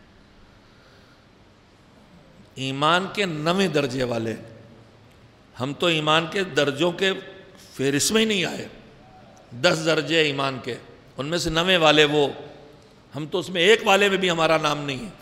S1: ایمان کے نویں درجے والے. ہم تو ایمان کے درجوں کے فہرست میں ہی نہیں آئے. دس درجے ایمان کے, ان میں سے نویں والے وہ, ہم تو اس میں ایک والے میں بھی ہمارا نام نہیں ہے.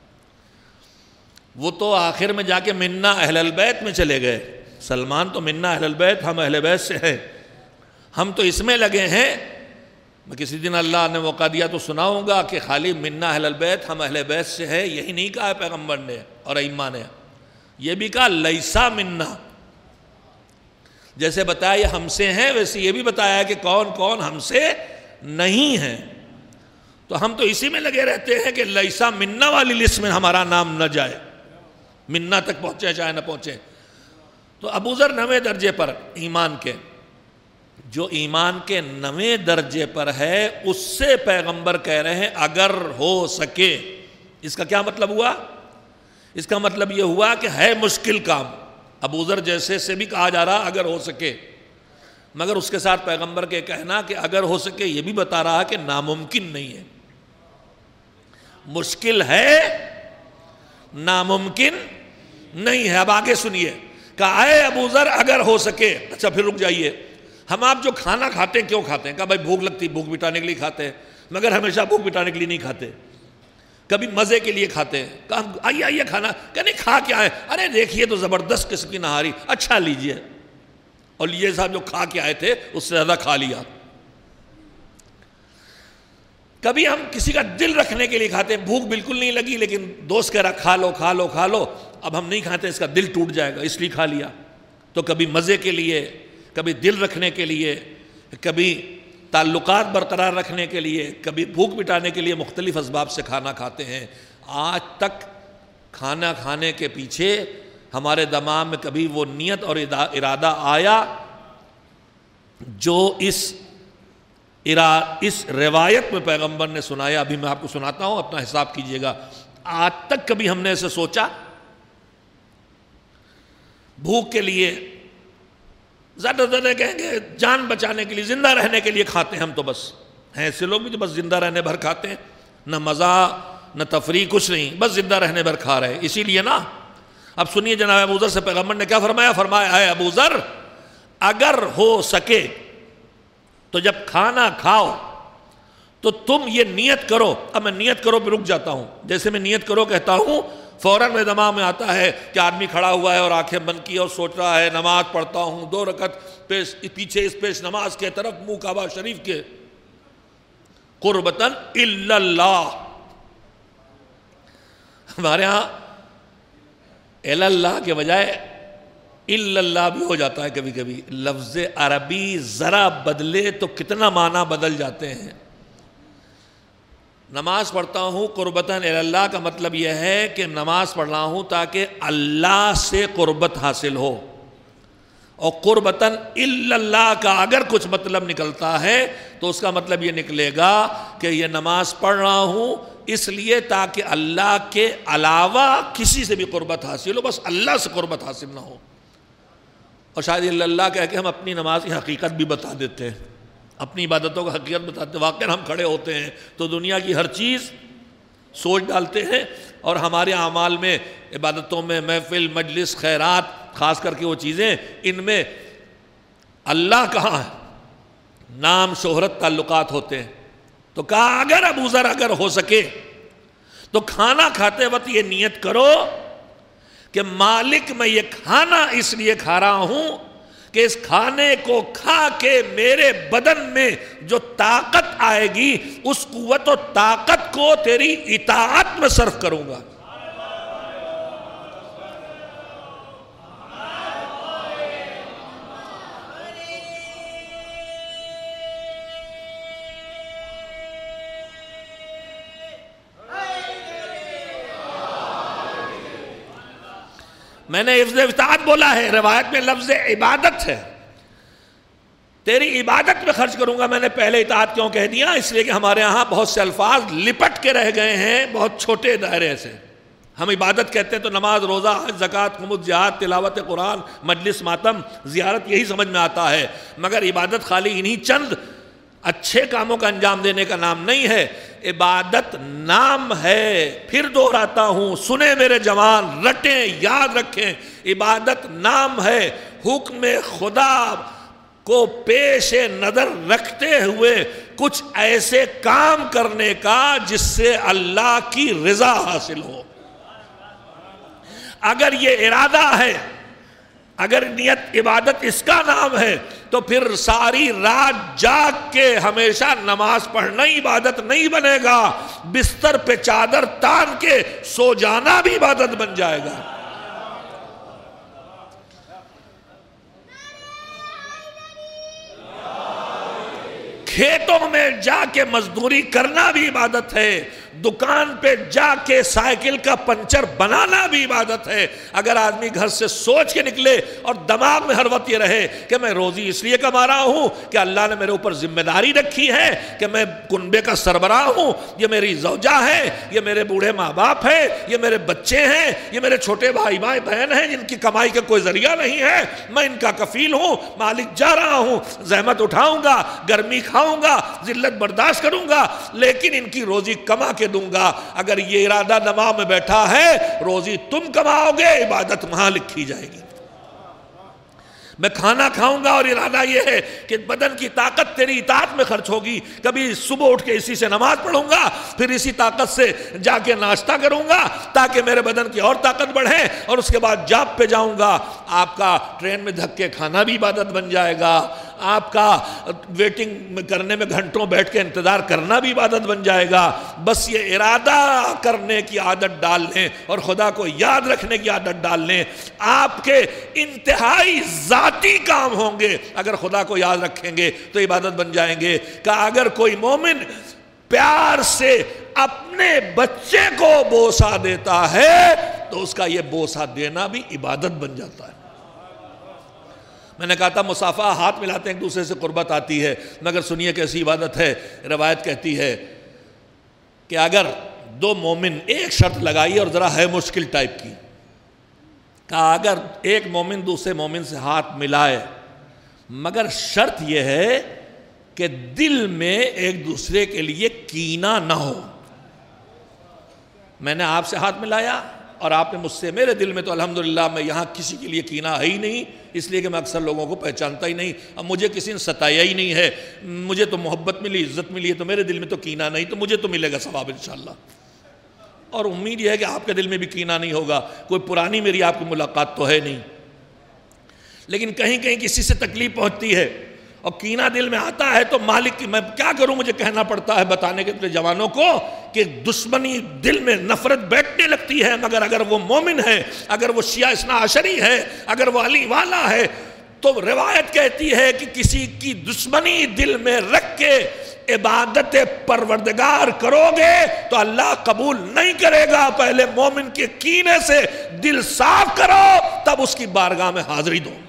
S1: وہ تو آخر میں جا کے منا اہل البیت میں چلے گئے. سلمان تو منا اہل البیت, ہم اہل بیت سے ہیں. ہم تو اس میں لگے ہیں. میں کسی دن اللہ نے موقع دیا تو سناؤں گا کہ خالی منا اہل البیت, ہم اہل بیت سے ہیں, یہی نہیں کہا ہے پیغمبر نے اور ائمہ نے. یہ بھی کہا لیسا منا. جیسے بتایا یہ ہم سے ہیں, ویسے یہ بھی بتایا کہ کون کون ہم سے نہیں ہیں. تو ہم تو اسی میں لگے رہتے ہیں کہ لیسا منا والی لسٹ میں ہمارا نام نہ جائے, منا تک پہنچے چاہے نہ پہنچے. تو ابو ذر نویں درجے پر ایمان کے, جو ایمان کے نویں درجے پر ہے, اس سے پیغمبر کہہ رہے ہیں اگر ہو سکے. اس کا کیا مطلب ہوا؟ اس کا مطلب یہ ہوا کہ ہے مشکل کام. ابو ذر جیسے سے بھی کہا جا رہا اگر ہو سکے, مگر اس کے ساتھ پیغمبر کے کہنا کہ اگر ہو سکے یہ بھی بتا رہا کہ ناممکن نہیں ہے. مشکل ہے, ناممکن نہیں ہے. اب آگے سنیے, کہا اے ابو ذر اگر ہو سکے. اچھا پھر رک جائیے, ہم آپ جو کھانا کھاتے ہیں کیوں کھاتے ہیں؟ کہا بھائی بھوک لگتی, بھوک مٹانے کے لیے کھاتے ہیں, مگر ہمیشہ بھوک مٹانے کے لیے نہیں کھاتے, کبھی مزے کے لیے کھاتے ہیں. کہا آئیے آئیے کھانا, کہ نہیں کھا کیا ہے؟ ارے دیکھیے تو زبردست قسم کی نہاری. اچھا لیجئے. اور یہ صاحب جو کھا کے آئے تھے اس سے زیادہ کھا لیا. کبھی ہم کسی کا دل رکھنے کے لیے کھاتے ہیں, بھوک بالکل نہیں لگی لیکن دوست کہہ رہا کھا لو کھا لو کھا لو, اب ہم نہیں کھاتے, اس کا دل ٹوٹ جائے گا اس لیے کھا لیا. تو کبھی مزے کے لیے, کبھی دل رکھنے کے لیے, کبھی تعلقات برقرار رکھنے کے لیے, کبھی بھوک مٹانے کے لیے مختلف اسباب سے کھانا کھاتے ہیں. آج تک کھانا کھانے کے پیچھے ہمارے دماغ میں کبھی وہ نیت اور ارادہ آیا جو اس اس روایت میں پیغمبر نے سنایا؟ ابھی میں آپ کو سناتا ہوں, اپنا حساب کیجئے گا. آج تک کبھی ہم نے اسے سوچا؟ بھوک کے لیے، زیادہ زیادہ کہیں گے جان بچانے کے لیے، زندہ رہنے کے لیے کھاتے ہیں ہم تو بس، ہیں ایسے لوگ بھی جو بس زندہ رہنے بھر کھاتے ہیں، نہ مزہ نہ تفریح کچھ نہیں، بس زندہ رہنے بھر کھا رہے. اسی لیے نا اب سنیے جناب ابو ذر سے پیغمبر نے کیا فرمایا، فرمایا اے ابو ذر اگر ہو سکے تو جب کھانا کھاؤ تو تم یہ نیت کرو. اب میں نیت کرو پہ رک جاتا ہوں. جیسے میں نیت کرو کہتا ہوں فوراً میرے دماغ میں آتا ہے کہ آدمی کھڑا ہوا ہے اور آنکھیں بند کی اور سوچ رہا ہے نماز پڑھتا ہوں، دو رکعت پیش پیچھے اس پیش نماز کے طرف منہ کعبہ شریف کے، قربتاً الا اللہ. ہمارے ہاں الا اللہ کے بجائے الا اللہ بھی ہو جاتا ہے کبھی کبھی. لفظ عربی ذرا بدلے تو کتنا معنی بدل جاتے ہیں. نماز پڑھتا ہوں قربتاً الی اللہ کا مطلب یہ ہے کہ نماز پڑھ رہا ہوں تاکہ اللہ سے قربت حاصل ہو، اور قربتاً الی اللہ کا اگر کچھ مطلب نکلتا ہے تو اس کا مطلب یہ نکلے گا کہ یہ نماز پڑھ رہا ہوں اس لیے تاکہ اللہ کے علاوہ کسی سے بھی قربت حاصل ہو، بس اللہ سے قربت حاصل نہ ہو. اور شاید الی اللہ کہہ کے ہم اپنی نماز کی حقیقت بھی بتا دیتے ہیں، اپنی عبادتوں کا حقیقت بتاتے ہیں. واقعاً ہم کھڑے ہوتے ہیں تو دنیا کی ہر چیز سوچ ڈالتے ہیں، اور ہمارے اعمال میں، عبادتوں میں، محفل، مجلس، خیرات، خاص کر کے وہ چیزیں ان میں اللہ کہاں ہے، نام، شہرت، تعلقات ہوتے ہیں. تو کہا اگر ابو ذر اگر ہو سکے تو کھانا کھاتے وقت یہ نیت کرو کہ مالک میں یہ کھانا اس لیے کھا رہا ہوں کہ اس کھانے کو کھا کے میرے بدن میں جو طاقت آئے گی اس قوت و طاقت کو تیری اطاعت میں صرف کروں گا. میں نے لفظ اطاعت بولا ہے، روایت میں لفظ عبادت ہے. تیری عبادت میں خرچ کروں گا. میں نے پہلے اطاعت کیوں کہہ دیا؟ اس لیے کہ ہمارے ہاں بہت سے الفاظ لپٹ کے رہ گئے ہیں بہت چھوٹے دائرے سے. ہم عبادت کہتے ہیں تو نماز، روزہ، حج، زکوٰۃ، خمس، جہاد، تلاوت قرآن، مجلس، ماتم، زیارت یہی سمجھ میں آتا ہے. مگر عبادت خالی انہی چند اچھے کاموں کا انجام دینے کا نام نہیں ہے. عبادت نام ہے. پھر دہراتا ہوں، سنیں میرے جوان، رٹیں، یاد رکھیں. عبادت نام ہے. حکم خدا کو پیش نظر رکھتے ہوئے کچھ ایسے کام کرنے کا جس سے اللہ کی رضا حاصل ہو. اگر یہ ارادہ ہے، اگر نیت عبادت اس کا نام ہے تو پھر ساری رات جاگ کے ہمیشہ نماز پڑھنا عبادت نہیں بنے گا. بستر پہ چادر تان کے سو جانا بھی عبادت بن جائے گا. کھیتوں میں جا کے مزدوری کرنا بھی عبادت ہے. دکان پہ جا کے سائیکل کا پنچر بنانا بھی عبادت ہے. اگر آدمی گھر سے سوچ کے نکلے اور دماغ میں ہر وقت یہ رہے کہ میں روزی اس لیے کما رہا ہوں کہ اللہ نے میرے اوپر ذمہ داری رکھی ہے کہ میں کنبے کا سربراہ ہوں، یہ میری زوجہ ہے، یہ میرے بوڑھے ماں باپ ہیں، یہ میرے بچے ہیں، یہ میرے چھوٹے بھائی بھائی بہن ہیں جن کی کمائی کا کوئی ذریعہ نہیں ہے، میں ان کا کفیل ہوں، مالک جا رہا ہوں، زحمت اٹھاؤں گا، گرمی کھاؤں گا، ذلت برداشت کروں گا، لیکن ان کی روزی کما کے دوں گا. اگر یہ ارادہ دماغ میں بیٹھا ہے، روزی تم کماؤ گے، عبادت وہاں لکھی جائے گی. میں کھانا کھاؤں گا اور ارادہ یہ ہے کہ بدن کی طاقت تیری اطاعت میں خرچ ہوگی. کبھی صبح اٹھ کے اسی سے نماز پڑھوں گا، پھر اسی طاقت سے جا کے ناشتہ کروں گا تاکہ میرے بدن کی اور طاقت بڑھے، اور اس کے بعد جاب پہ جاؤں گا. آپ کا ٹرین میں دھکے کھانا بھی عبادت بن جائے گا. آپ کا ویٹنگ کرنے میں گھنٹوں بیٹھ کے انتظار کرنا بھی عبادت بن جائے گا. بس یہ ارادہ کرنے کی عادت ڈال لیں اور خدا کو یاد رکھنے کی عادت ڈال لیں. آپ کے انتہائی ذاتی کام ہوں گے اگر خدا کو یاد رکھیں گے تو عبادت بن جائیں گے. کہ اگر کوئی مومن پیار سے اپنے بچے کو بوسہ دیتا ہے تو اس کا یہ بوسہ دینا بھی عبادت بن جاتا ہے. میں نے کہا تھا مصافحہ، ہاتھ ملاتے ہیں ایک دوسرے سے قربت آتی ہے، مگر سنیے کیسی عبادت ہے. روایت کہتی ہے کہ اگر دو مومن، ایک شرط لگائی اور ذرا ہے مشکل ٹائپ کی، کہا اگر ایک مومن دوسرے مومن سے ہاتھ ملائے مگر شرط یہ ہے کہ دل میں ایک دوسرے کے لیے کینہ نہ ہو. میں نے آپ سے ہاتھ ملایا اور آپ نے مجھ سے, میرے دل میں تو الحمدللہ میں یہاں کسی کے لیے کینہ ہے ہی نہیں, اس لیے کہ میں اکثر لوگوں کو پہچانتا ہی نہیں, اب مجھے کسی نے ستایا ہی نہیں ہے, مجھے تو محبت ملی, عزت ملی ہے, تو میرے دل میں تو کینہ نہیں, تو مجھے تو ملے گا ثواب انشاءاللہ. اور امید یہ ہے کہ آپ کے دل میں بھی کینہ نہیں ہوگا, کوئی پرانی میری آپ کی ملاقات تو ہے نہیں. لیکن کہیں کہیں کسی سے تکلیف پہنچتی ہے اور کینہ دل میں آتا ہے تو مالک کی میں کیا کروں, مجھے کہنا پڑتا ہے بتانے کے اپنے جوانوں کو کہ دشمنی دل میں نفرت بیٹھنے لگتی ہے, مگر اگر وہ مومن ہے, اگر وہ شیعہ اثنا عشری ہے, اگر وہ علی والا ہے, تو روایت کہتی ہے کہ کسی کی دشمنی دل میں رکھ کے عبادت پروردگار کرو گے تو اللہ قبول نہیں کرے گا. پہلے مومن کے کینے سے دل صاف کرو, تب اس کی بارگاہ میں حاضری دو.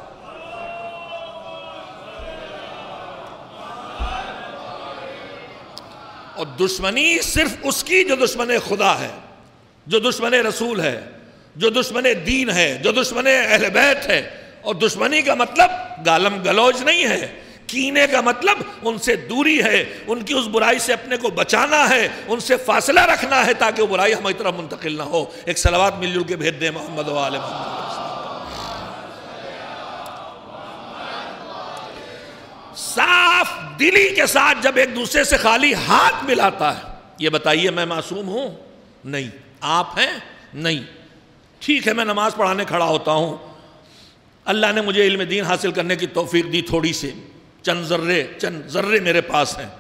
S1: اور دشمنی صرف اس کی جو دشمن خدا ہے, جو دشمن رسول ہے, جو دشمن دین ہے, جو دشمن اہل بیت ہے. اور دشمنی کا مطلب گالم گلوج نہیں ہے, کینے کا مطلب ان سے دوری ہے, ان کی اس برائی سے اپنے کو بچانا ہے, ان سے فاصلہ رکھنا ہے تاکہ وہ برائی ہماری طرف منتقل نہ ہو. ایک صلوات مل جل کے بھیج دیں محمد و آل محمد. صاف دلی کے ساتھ جب ایک دوسرے سے خالی ہاتھ ملاتا ہے, یہ بتائیے میں معصوم ہوں؟ نہیں. آپ ہیں؟ نہیں. ٹھیک ہے میں نماز پڑھانے کھڑا ہوتا ہوں, اللہ نے مجھے علم دین حاصل کرنے کی توفیق دی, تھوڑی سی چند ذرے چند ذرے میرے پاس ہیں,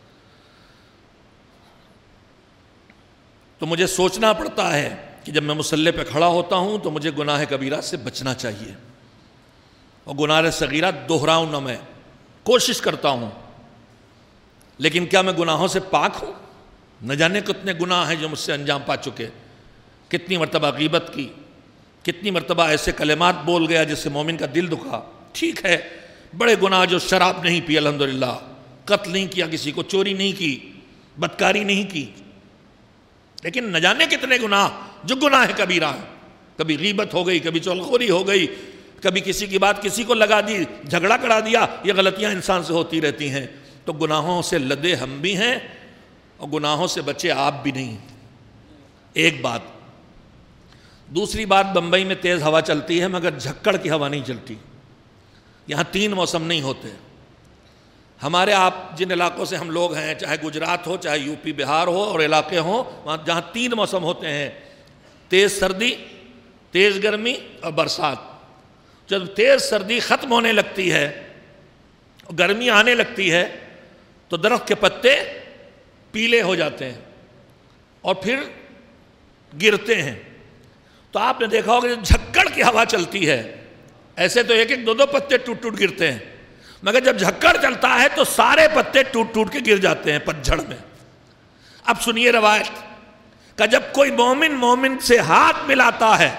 S1: تو مجھے سوچنا پڑتا ہے کہ جب میں مصلی پہ کھڑا ہوتا ہوں تو مجھے گناہ کبیرہ سے بچنا چاہیے, اور گناہ صغیرہ دہراؤں نہ, میں کوشش کرتا ہوں. لیکن کیا میں گناہوں سے پاک ہوں؟ نہ جانے کتنے گناہ ہیں جو مجھ سے انجام پا چکے, کتنی مرتبہ غیبت کی, کتنی مرتبہ ایسے کلمات بول گیا جس سے مومن کا دل دکھا. ٹھیک ہے بڑے گناہ, جو شراب نہیں پی الحمدللہ, قتل نہیں کیا کسی کو, چوری نہیں کی, بدکاری نہیں کی, لیکن نہ جانے کتنے گناہ جو گناہ کبیرہ ہیں. کبھی غیبت ہو گئی, کبھی چغلخوری ہو گئی, کبھی کسی کی بات کسی کو لگا دی, جھگڑا کرا دیا. یہ غلطیاں انسان سے ہوتی رہتی ہیں. تو گناہوں سے لدے ہم بھی ہیں اور گناہوں سے بچے آپ بھی نہیں. ایک بات. دوسری بات, بمبئی میں تیز ہوا چلتی ہے مگر جھکڑ کی ہوا نہیں چلتی. یہاں تین موسم نہیں ہوتے. ہمارے آپ جن علاقوں سے ہم لوگ ہیں, چاہے گجرات ہو, چاہے یو پی بہار ہو, اور علاقے ہوں وہاں جہاں تین موسم ہوتے ہیں, تیز سردی, تیز گرمی اور برسات. جب تیز سردی ختم ہونے لگتی ہے اور گرمی آنے لگتی ہے تو درخت کے پتے پیلے ہو جاتے ہیں اور پھر گرتے ہیں. تو آپ نے دیکھا ہوگا جب جھکڑ کی ہوا چلتی ہے ایسے تو ایک ایک دو دو پتے ٹوٹ ٹوٹ گرتے ہیں, مگر جب جھکڑ چلتا ہے تو سارے پتے ٹوٹ ٹوٹ کے گر جاتے ہیں پتجھڑ میں. اب سنیے روایت کہ جب کوئی مومن مومن سے ہاتھ ملاتا ہے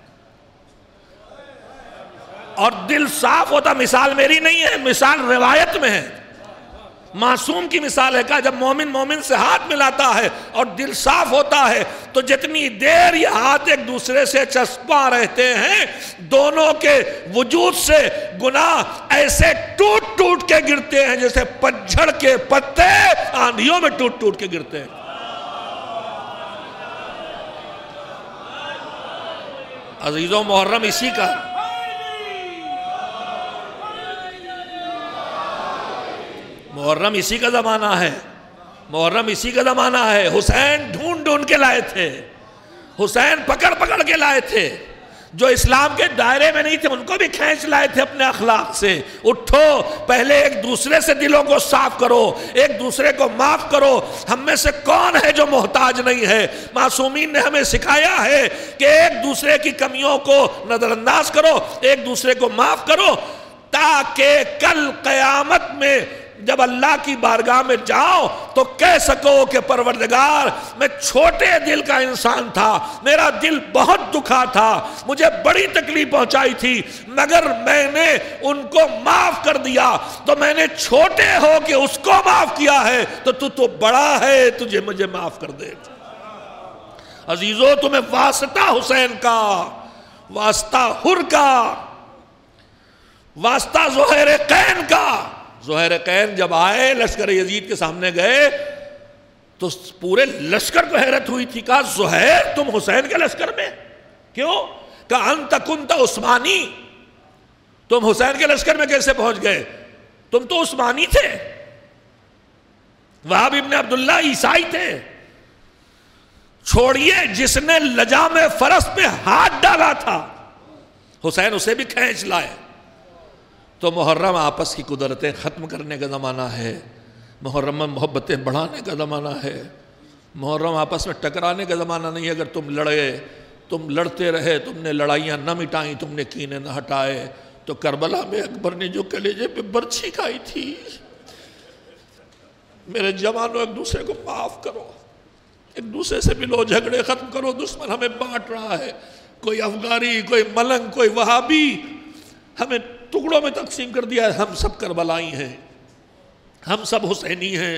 S1: اور دل صاف ہوتا, مثال میری نہیں ہے, مثال روایت میں ہے, معصوم کی مثال ہے, کہ جب مومن مومن سے ہاتھ ملاتا ہے اور دل صاف ہوتا ہے تو جتنی دیر یہ ہاتھ ایک دوسرے سے چسپاں رہتے ہیں دونوں کے وجود سے گناہ ایسے ٹوٹ ٹوٹ کے گرتے ہیں جیسے پتجھڑ کے پتے آندھیوں میں ٹوٹ ٹوٹ کے گرتے ہیں. عزیزوں محرم اسی کا محرم اسی کا زمانہ ہے, محرم اسی کا زمانہ ہے. حسین ڈھونڈ ڈھونڈ کے لائے تھے, حسین پکڑ پکڑ کے لائے تھے. جو اسلام کے دائرے میں نہیں تھے ان کو بھی کھینچ لائے تھے اپنے اخلاق سے. اٹھو, پہلے ایک دوسرے سے دلوں کو صاف کرو, ایک دوسرے کو معاف کرو. ہم میں سے کون ہے جو محتاج نہیں ہے؟ معصومین نے ہمیں سکھایا ہے کہ ایک دوسرے کی کمیوں کو نظر انداز کرو, ایک دوسرے کو معاف کرو, تاکہ کل قیامت میں جب اللہ کی بارگاہ میں جاؤ تو کہہ سکو کہ پروردگار میں چھوٹے دل کا انسان تھا, میرا دل بہت دکھا تھا, مجھے بڑی تکلیف پہنچائی تھی, مگر میں نے ان کو معاف کر دیا. تو میں نے چھوٹے ہو کہ اس کو معاف کیا ہے, تو تو تو بڑا ہے, تجھے مجھے معاف کر دے. عزیزو تمہیں واسطہ حسین کا, واسطہ حر کا، واسطہ زہیر قین کا۔ زہیر قین جب آئے لشکر یزید کے سامنے گئے تو پورے لشکر کو حیرت ہوئی تھی، کہا زہیر تم حسین کے لشکر میں؟ کیوں؟ کہا انت کنت عثمانی، تم حسین کے لشکر میں کیسے پہنچ گئے؟ تم تو عثمانی تھے، وہاب ابن عبداللہ عیسائی تھے۔ چھوڑیے جس نے لجام فرس پہ ہاتھ ڈالا تھا، حسین اسے بھی کھینچ لائے۔ تو محرم آپس کی قدرتیں ختم کرنے کا زمانہ ہے، محرم میں محبتیں بڑھانے کا زمانہ ہے، محرم آپس میں ٹکرانے کا زمانہ نہیں ہے۔ اگر تم لڑے، تم لڑتے رہے، تم نے لڑائیاں نہ مٹائیں، تم نے کینے نہ ہٹائے، تو کربلا میں اکبر نے جو کلیجے پہ برچھی کھائی تھی، میرے جوانوں ایک دوسرے کو معاف کرو، ایک دوسرے سے ملو، جھگڑے ختم کرو، دشمن ہمیں بانٹ رہا ہے، کوئی افغانی، کوئی ملنگ، کوئی وہابی، ہمیں ٹکڑوں میں تقسیم کر دیا ہے۔ ہم سب کربلائی ہیں، ہم سب حسینی ہیں،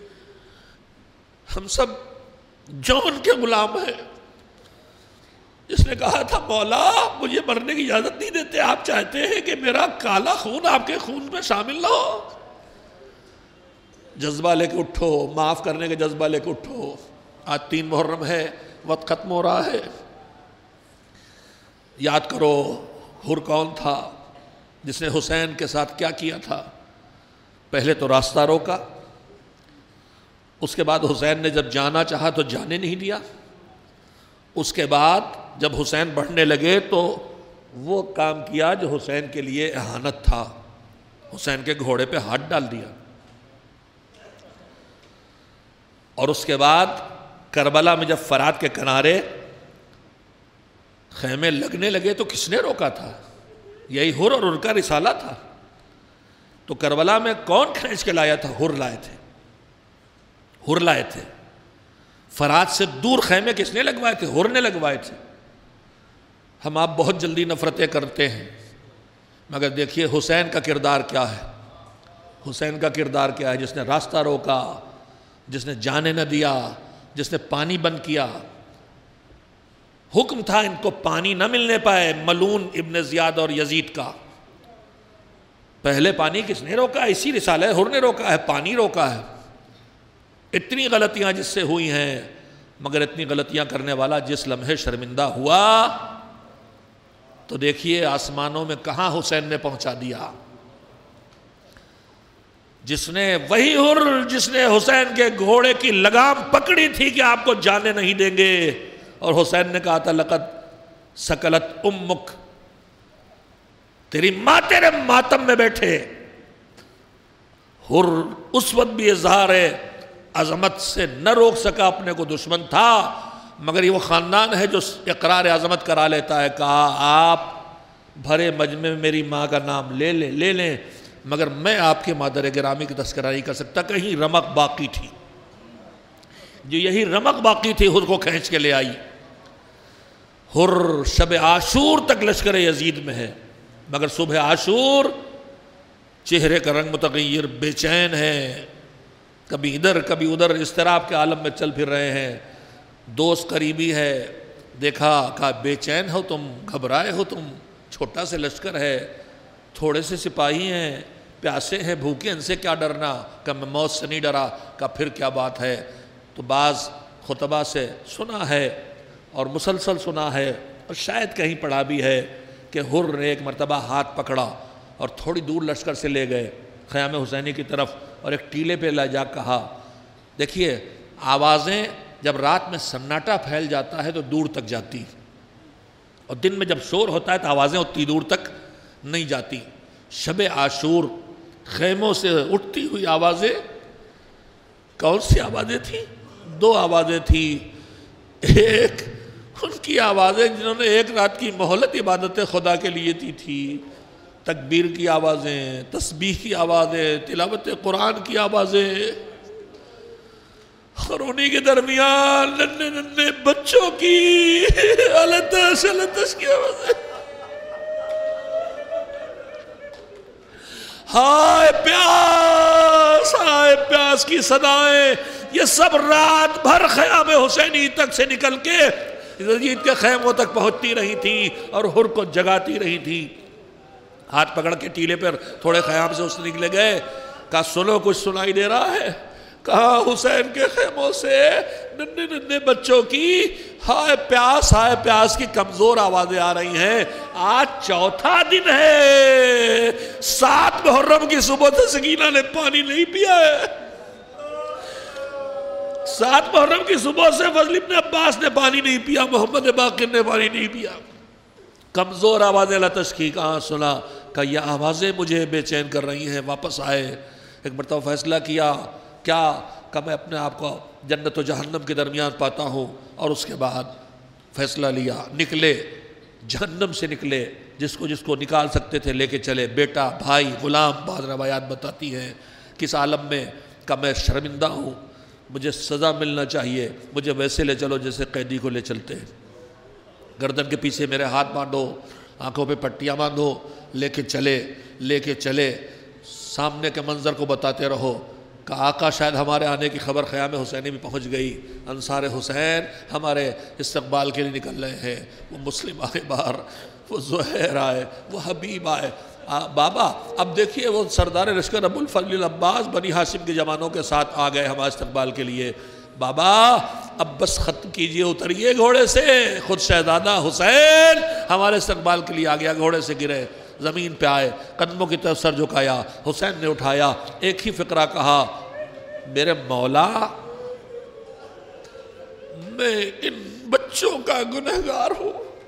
S1: ہم سب جون کے غلام ہیں۔ جس نے کہا تھا مولا مجھے مرنے کی اجازت نہیں دیتے، آپ چاہتے ہیں کہ میرا کالا خون آپ کے خون میں شامل نہ ہو؟ جذبہ لے کے اٹھو، معاف کرنے کا جذبہ لے کے اٹھو۔ آج تین محرم ہے، وقت ختم ہو رہا ہے، یاد کرو حر کون تھا، جس نے حسین کے ساتھ کیا کیا تھا۔ پہلے تو راستہ روکا، اس کے بعد حسین نے جب جانا چاہا تو جانے نہیں دیا، اس کے بعد جب حسین بڑھنے لگے تو وہ کام کیا جو حسین کے لیے اہانت تھا، حسین کے گھوڑے پہ ہاتھ ڈال دیا۔ اور اس کے بعد کربلا میں جب فرات کے کنارے خیمے لگنے لگے تو کس نے روکا تھا؟ یہی حر اور ان کا رسالہ تھا۔ تو کربلا میں کون کھینچ کے لایا تھا؟ حر لائے تھے، حر لائے تھے۔ فرات سے دور خیمے کس نے لگوائے تھے؟ حر نے لگوائے تھے۔ ہم آپ بہت جلدی نفرتیں کرتے ہیں، مگر دیکھیے حسین کا کردار کیا ہے، حسین کا کردار کیا ہے، جس نے راستہ روکا، جس نے جانے نہ دیا، جس نے پانی بند کیا۔ حکم تھا ان کو پانی نہ ملنے پائے، ملعون ابن زیاد اور یزید کا۔ پہلے پانی کس نے روکا؟ اسی رسالہ حر نے روکا ہے، پانی روکا ہے۔ اتنی غلطیاں جس سے ہوئی ہیں، مگر اتنی غلطیاں کرنے والا جس لمحے شرمندہ ہوا تو دیکھیے آسمانوں میں کہاں حسین نے پہنچا دیا۔ جس نے وہی حر جس نے حسین کے گھوڑے کی لگام پکڑی تھی کہ آپ کو جانے نہیں دیں گے، اور حسین نے کہا تھا لقد سکلت امک، تیری ماں تیرے ماتم میں بیٹھے۔ حر اس وقت بھی اظہار عظمت سے نہ روک سکا، اپنے کو دشمن تھا، مگر یہ وہ خاندان ہے جو اقرار عظمت کرا لیتا ہے۔ کہا آپ بھرے مجمع میں میری ماں کا نام لے لیں لے لیں مگر میں آپ کے مادر گرامی کی تذکرہ نہیں کر سکتا، کہیں رمق باقی تھی۔ جو یہی رمق باقی تھی حر کو کھینچ کے لے آئی۔ حر شب عاشور تک لشکر یزید میں ہے، مگر صبح عاشور چہرے کا رنگ متغیر، بے چین ہے، کبھی ادھر کبھی ادھر اضطراب کے عالم میں چل پھر رہے ہیں۔ دوست قریبی ہے، دیکھا کہا بے چین ہو تم، گھبرائے ہو تم، چھوٹا سے لشکر ہے، تھوڑے سے سپاہی ہیں، پیاسے ہیں، بھوکے، ان سے کیا ڈرنا؟ کہ میں موت سے نہیں ڈرا۔ کہ پھر کیا بات ہے؟ تو بعض خطبہ سے سنا ہے اور مسلسل سنا ہے اور شاید کہیں پڑھا بھی ہے کہ حر نے ایک مرتبہ ہاتھ پکڑا اور تھوڑی دور لشکر سے لے گئے خیام حسینی کی طرف، اور ایک ٹیلے پہ لے جا کہا، دیکھیے آوازیں جب رات میں سناٹا پھیل جاتا ہے تو دور تک جاتی، اور دن میں جب شور ہوتا ہے تو آوازیں اتنی دور تک نہیں جاتی۔ شب عاشور خیموں سے اٹھتی ہوئی آوازیں، کون سی آوازیں تھیں؟ دو آوازیں تھیں، ایک ان کی آوازیں جنہوں نے ایک رات کی مہلت عبادت خدا کے لیے دی تھی، تکبیر کی آوازیں، تسبیح کی آوازیں، تلاوت قرآن کی آوازیں، اور انہی کے درمیان ننھے ننھے بچوں کی التش التش کی آوازیں، ہائے پیاس ہائے پیاس کی صدائیں، یہ سب رات بھر خیام حسینی تک سے نکل کے
S2: یزید کے خیموں تک پہنچتی رہی تھی اور حر کو جگاتی رہی تھی. ہاتھ پکڑ کے ٹیلے پر تھوڑے خیام سے اس نے نکلے گئے. کہا سنو کچھ سنائی دے رہا ہے؟ کہا حسین کے خیموں سے ننے ننے بچوں کی ہائے پیاس ہائے پیاس کی کمزور آوازیں آ رہی ہیں. آج چوتھا دن ہے, سات محرم کی صبح سے سکینہ نے پانی نہیں پیا ہے. سات محرم کی صبح سے فضل ابن عباس نے پانی نہیں پیا, محمد باقر نے پانی نہیں پیا. کمزور آوازیں لتش کی. کہاں سنا؟ کہ یہ آوازیں مجھے بے چین کر رہی ہیں. واپس آئے, ایک مرتبہ فیصلہ کیا کیا کہ میں اپنے آپ کو جنت و جہنم کے درمیان پاتا ہوں, اور اس کے بعد فیصلہ لیا, نکلے جہنم سے نکلے, جس کو جس کو نکال سکتے تھے لے کے چلے, بیٹا بھائی غلام. بعض روایات بتاتی ہیں کس عالم میں کہ میں شرمندہ ہوں, مجھے سزا ملنا چاہیے, مجھے ویسے لے چلو جیسے قیدی کو لے چلتے ہیں. گردن کے پیچھے میرے ہاتھ باندھو, آنکھوں پہ پٹیاں باندھو, لے کے چلے لے کے چلے سامنے کے منظر کو بتاتے رہو کہ آقا شاید ہمارے آنے کی خبر خیام حسینی میں پہنچ گئی, انصار حسین ہمارے استقبال کے لیے نکل رہے ہیں. وہ مسلم آئے باہر, وہ زہیر آئے, وہ حبیب آئے. بابا اب دیکھیے وہ سردار لشکر ابو الفضل العباس بنی ہاشم کے جوانوں کے ساتھ آ گئے ہمارے استقبال کے لیے. بابا اب بس ختم کیجئے, اتریے گھوڑے سے. خود شہزادہ حسین ہمارے استقبال کے لیے آ گیا, گھوڑے سے گرے, زمین پہ آئے, قدموں کی طرف سر جھکایا. حسین نے اٹھایا, ایک ہی فقرہ کہا, میرے مولا میں ان بچوں کا گنہگار ہوں.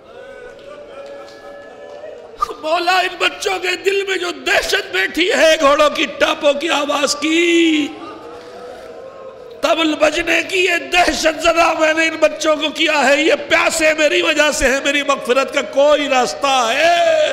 S2: مولا ان بچوں کے دل میں جو دہشت بیٹھی ہے گھوڑوں کی ٹاپوں کی آواز کی, طبل بجنے کی یہ دہشت زدہ میں نے ان بچوں کو کیا ہے, یہ پیاسے میری وجہ سے ہے, میری مغفرت کا کوئی راستہ ہے؟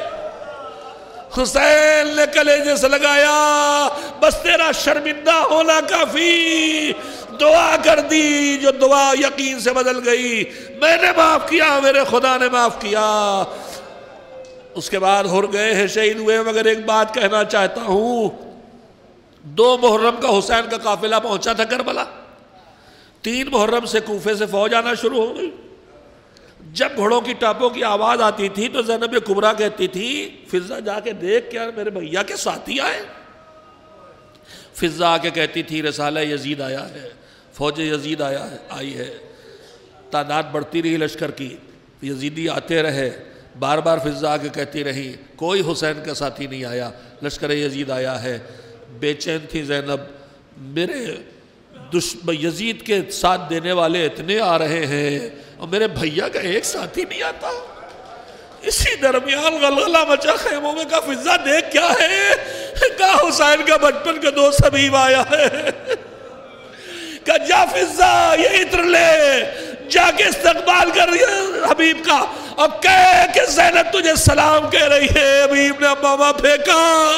S2: حسین نے کلیجے سے لگایا, بس تیرا شرمندہ ہونا کافی. دعا کر دی جو دعا یقین سے بدل گئی, میں نے معاف کیا, میرے خدا نے معاف کیا. اس کے بعد ہر گئے ہیں, شہید ہوئے, مگر ایک بات کہنا چاہتا ہوں. دو محرم کا حسین کا قافلہ پہنچا تھا کربلا, تین محرم سے کوفے سے فوج آنا شروع ہو گئی. جب گھوڑوں کی ٹاپوں کی آواز آتی تھی تو زینب کبریٰ کہتی تھی, فضہ جا کے دیکھ کیا میرے بھیا کے ساتھی آئے. فضہ آ کے کہتی تھی رسالہ یزید آیا ہے, فوج یزید آیا ہے آئی ہے. تعداد بڑھتی رہی لشکر کی, یزیدی آتے رہے. بار بار فضہ آ کے کہتی رہی, کوئی حسین کا ساتھی نہیں آیا, لشکر یزید آیا ہے. بے چین تھی زینب, میرے دشمن یزید کے ساتھ دینے والے اتنے آ رہے ہیں اور میرے بھیا کا ایک ساتھی نہیں آتا. اسی درمیان غلغلہ مچا خیموں میں. کہا فضہ دیکھ کیا ہے؟ کہا حسین کا بچپن کا دوست حبیب آیا ہے. کہا جا فضہ یہ عطر لے, جا کے استقبال کر حبیب کا, اور کہہ کہ زینب تجھے سلام کہہ رہی ہے. حبیب نے امامہ پھینکا.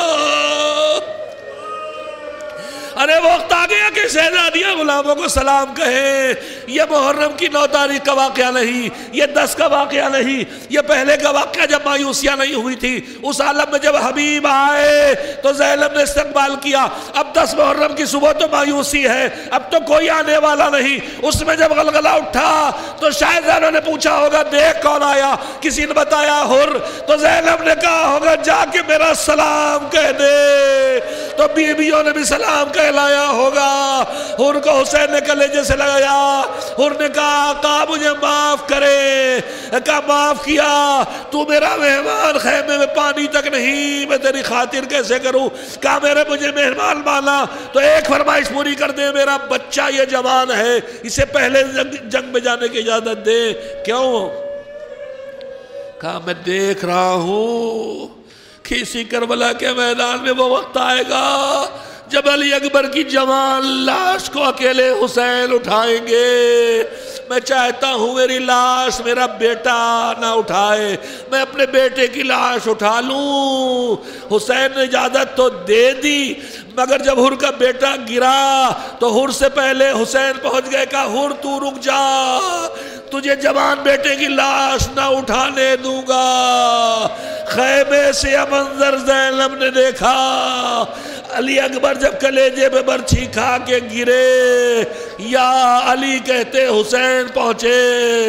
S2: ارے وقت آ گیا کہ شہزادیاں غلاموں کو سلام کہیں. یہ محرم کی نو تاریخ کا واقعہ نہیں, یہ دس کا واقعہ نہیں, یہ پہلے کا واقعہ جب مایوسیاں نہیں ہوئی تھی. اس عالم میں جب حبیب آئے تو زینب نے استقبال کیا. اب دس محرم کی صبح تو مایوسی ہے, اب تو کوئی آنے والا نہیں. اس میں جب غلغلہ اٹھا تو شاید زینب نے پوچھا ہوگا دیکھ کون آیا, کسی نے بتایا حر, تو زینب نے کہا ہوگا جا کے میرا سلام کہہ دے. تو بیویوں نے بھی سلام کہہ لایا ہوگا. حر کو حسین نے کلیجے سے لگایا. حر نے کہا آقا مجھے معاف کرے. کہا معاف کیا, تو میرا مہمان, خیمے میں پانی تک نہیں, میں تیری خاطر کیسے کروں. کہا میرے مجھے مہمان مانا تو ایک فرمائش پوری کر دے, میرا بچہ یہ جوان ہے, اسے پہلے جنگ میں جانے کی اجازت دے. کیوں؟ کہا میں دیکھ رہا ہوں کہ اسی کربلا کے میدان میں وہ وقت آئے گا جب علی اکبر کی جوان لاش کو اکیلے حسین اٹھائیں گے. میں چاہتا ہوں میری لاش میرا بیٹا نہ اٹھائے, میں اپنے بیٹے کی لاش اٹھا لوں. حسین نے اجازت تو دے دی, مگر جب حر کا بیٹا گرا تو حر سے پہلے حسین پہنچ گئے. کہا حر تو رک جا, تجھے جوان بیٹے کی لاش نہ اٹھانے دوں گا. خیمے سے یہ منظر زینب نے دیکھا. علی اکبر جب کلیجے پہ برچھی کھا کے گرے, یا علی کہتے حسین پہنچے.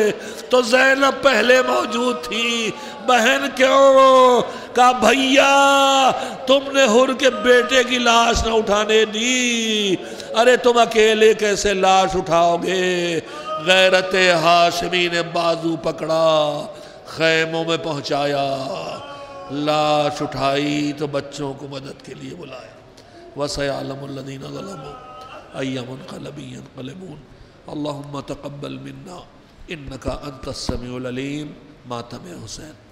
S2: تو زینب پہلے موجود تھی. بہن کیوں؟ کہا بھیا تم نے حر کے بیٹے کی لاش نہ اٹھانے دی. ارے تم اکیلے کیسے لاش اٹھاؤ گے؟ غیرت ہاشمی نے بازو پکڑا، خیموں میں پہنچایا، لاش اٹھائی تو بچوں کو مدد کے لیے بلایا. وَسَيَعْلَمُ الَّذِينَ ظَلَمُوا أَيَّ مُنْقَلَبٍ يَنْقَلِبُونَ. اللهم تقبل منا انك انت السميع العليم. ماتم حسین.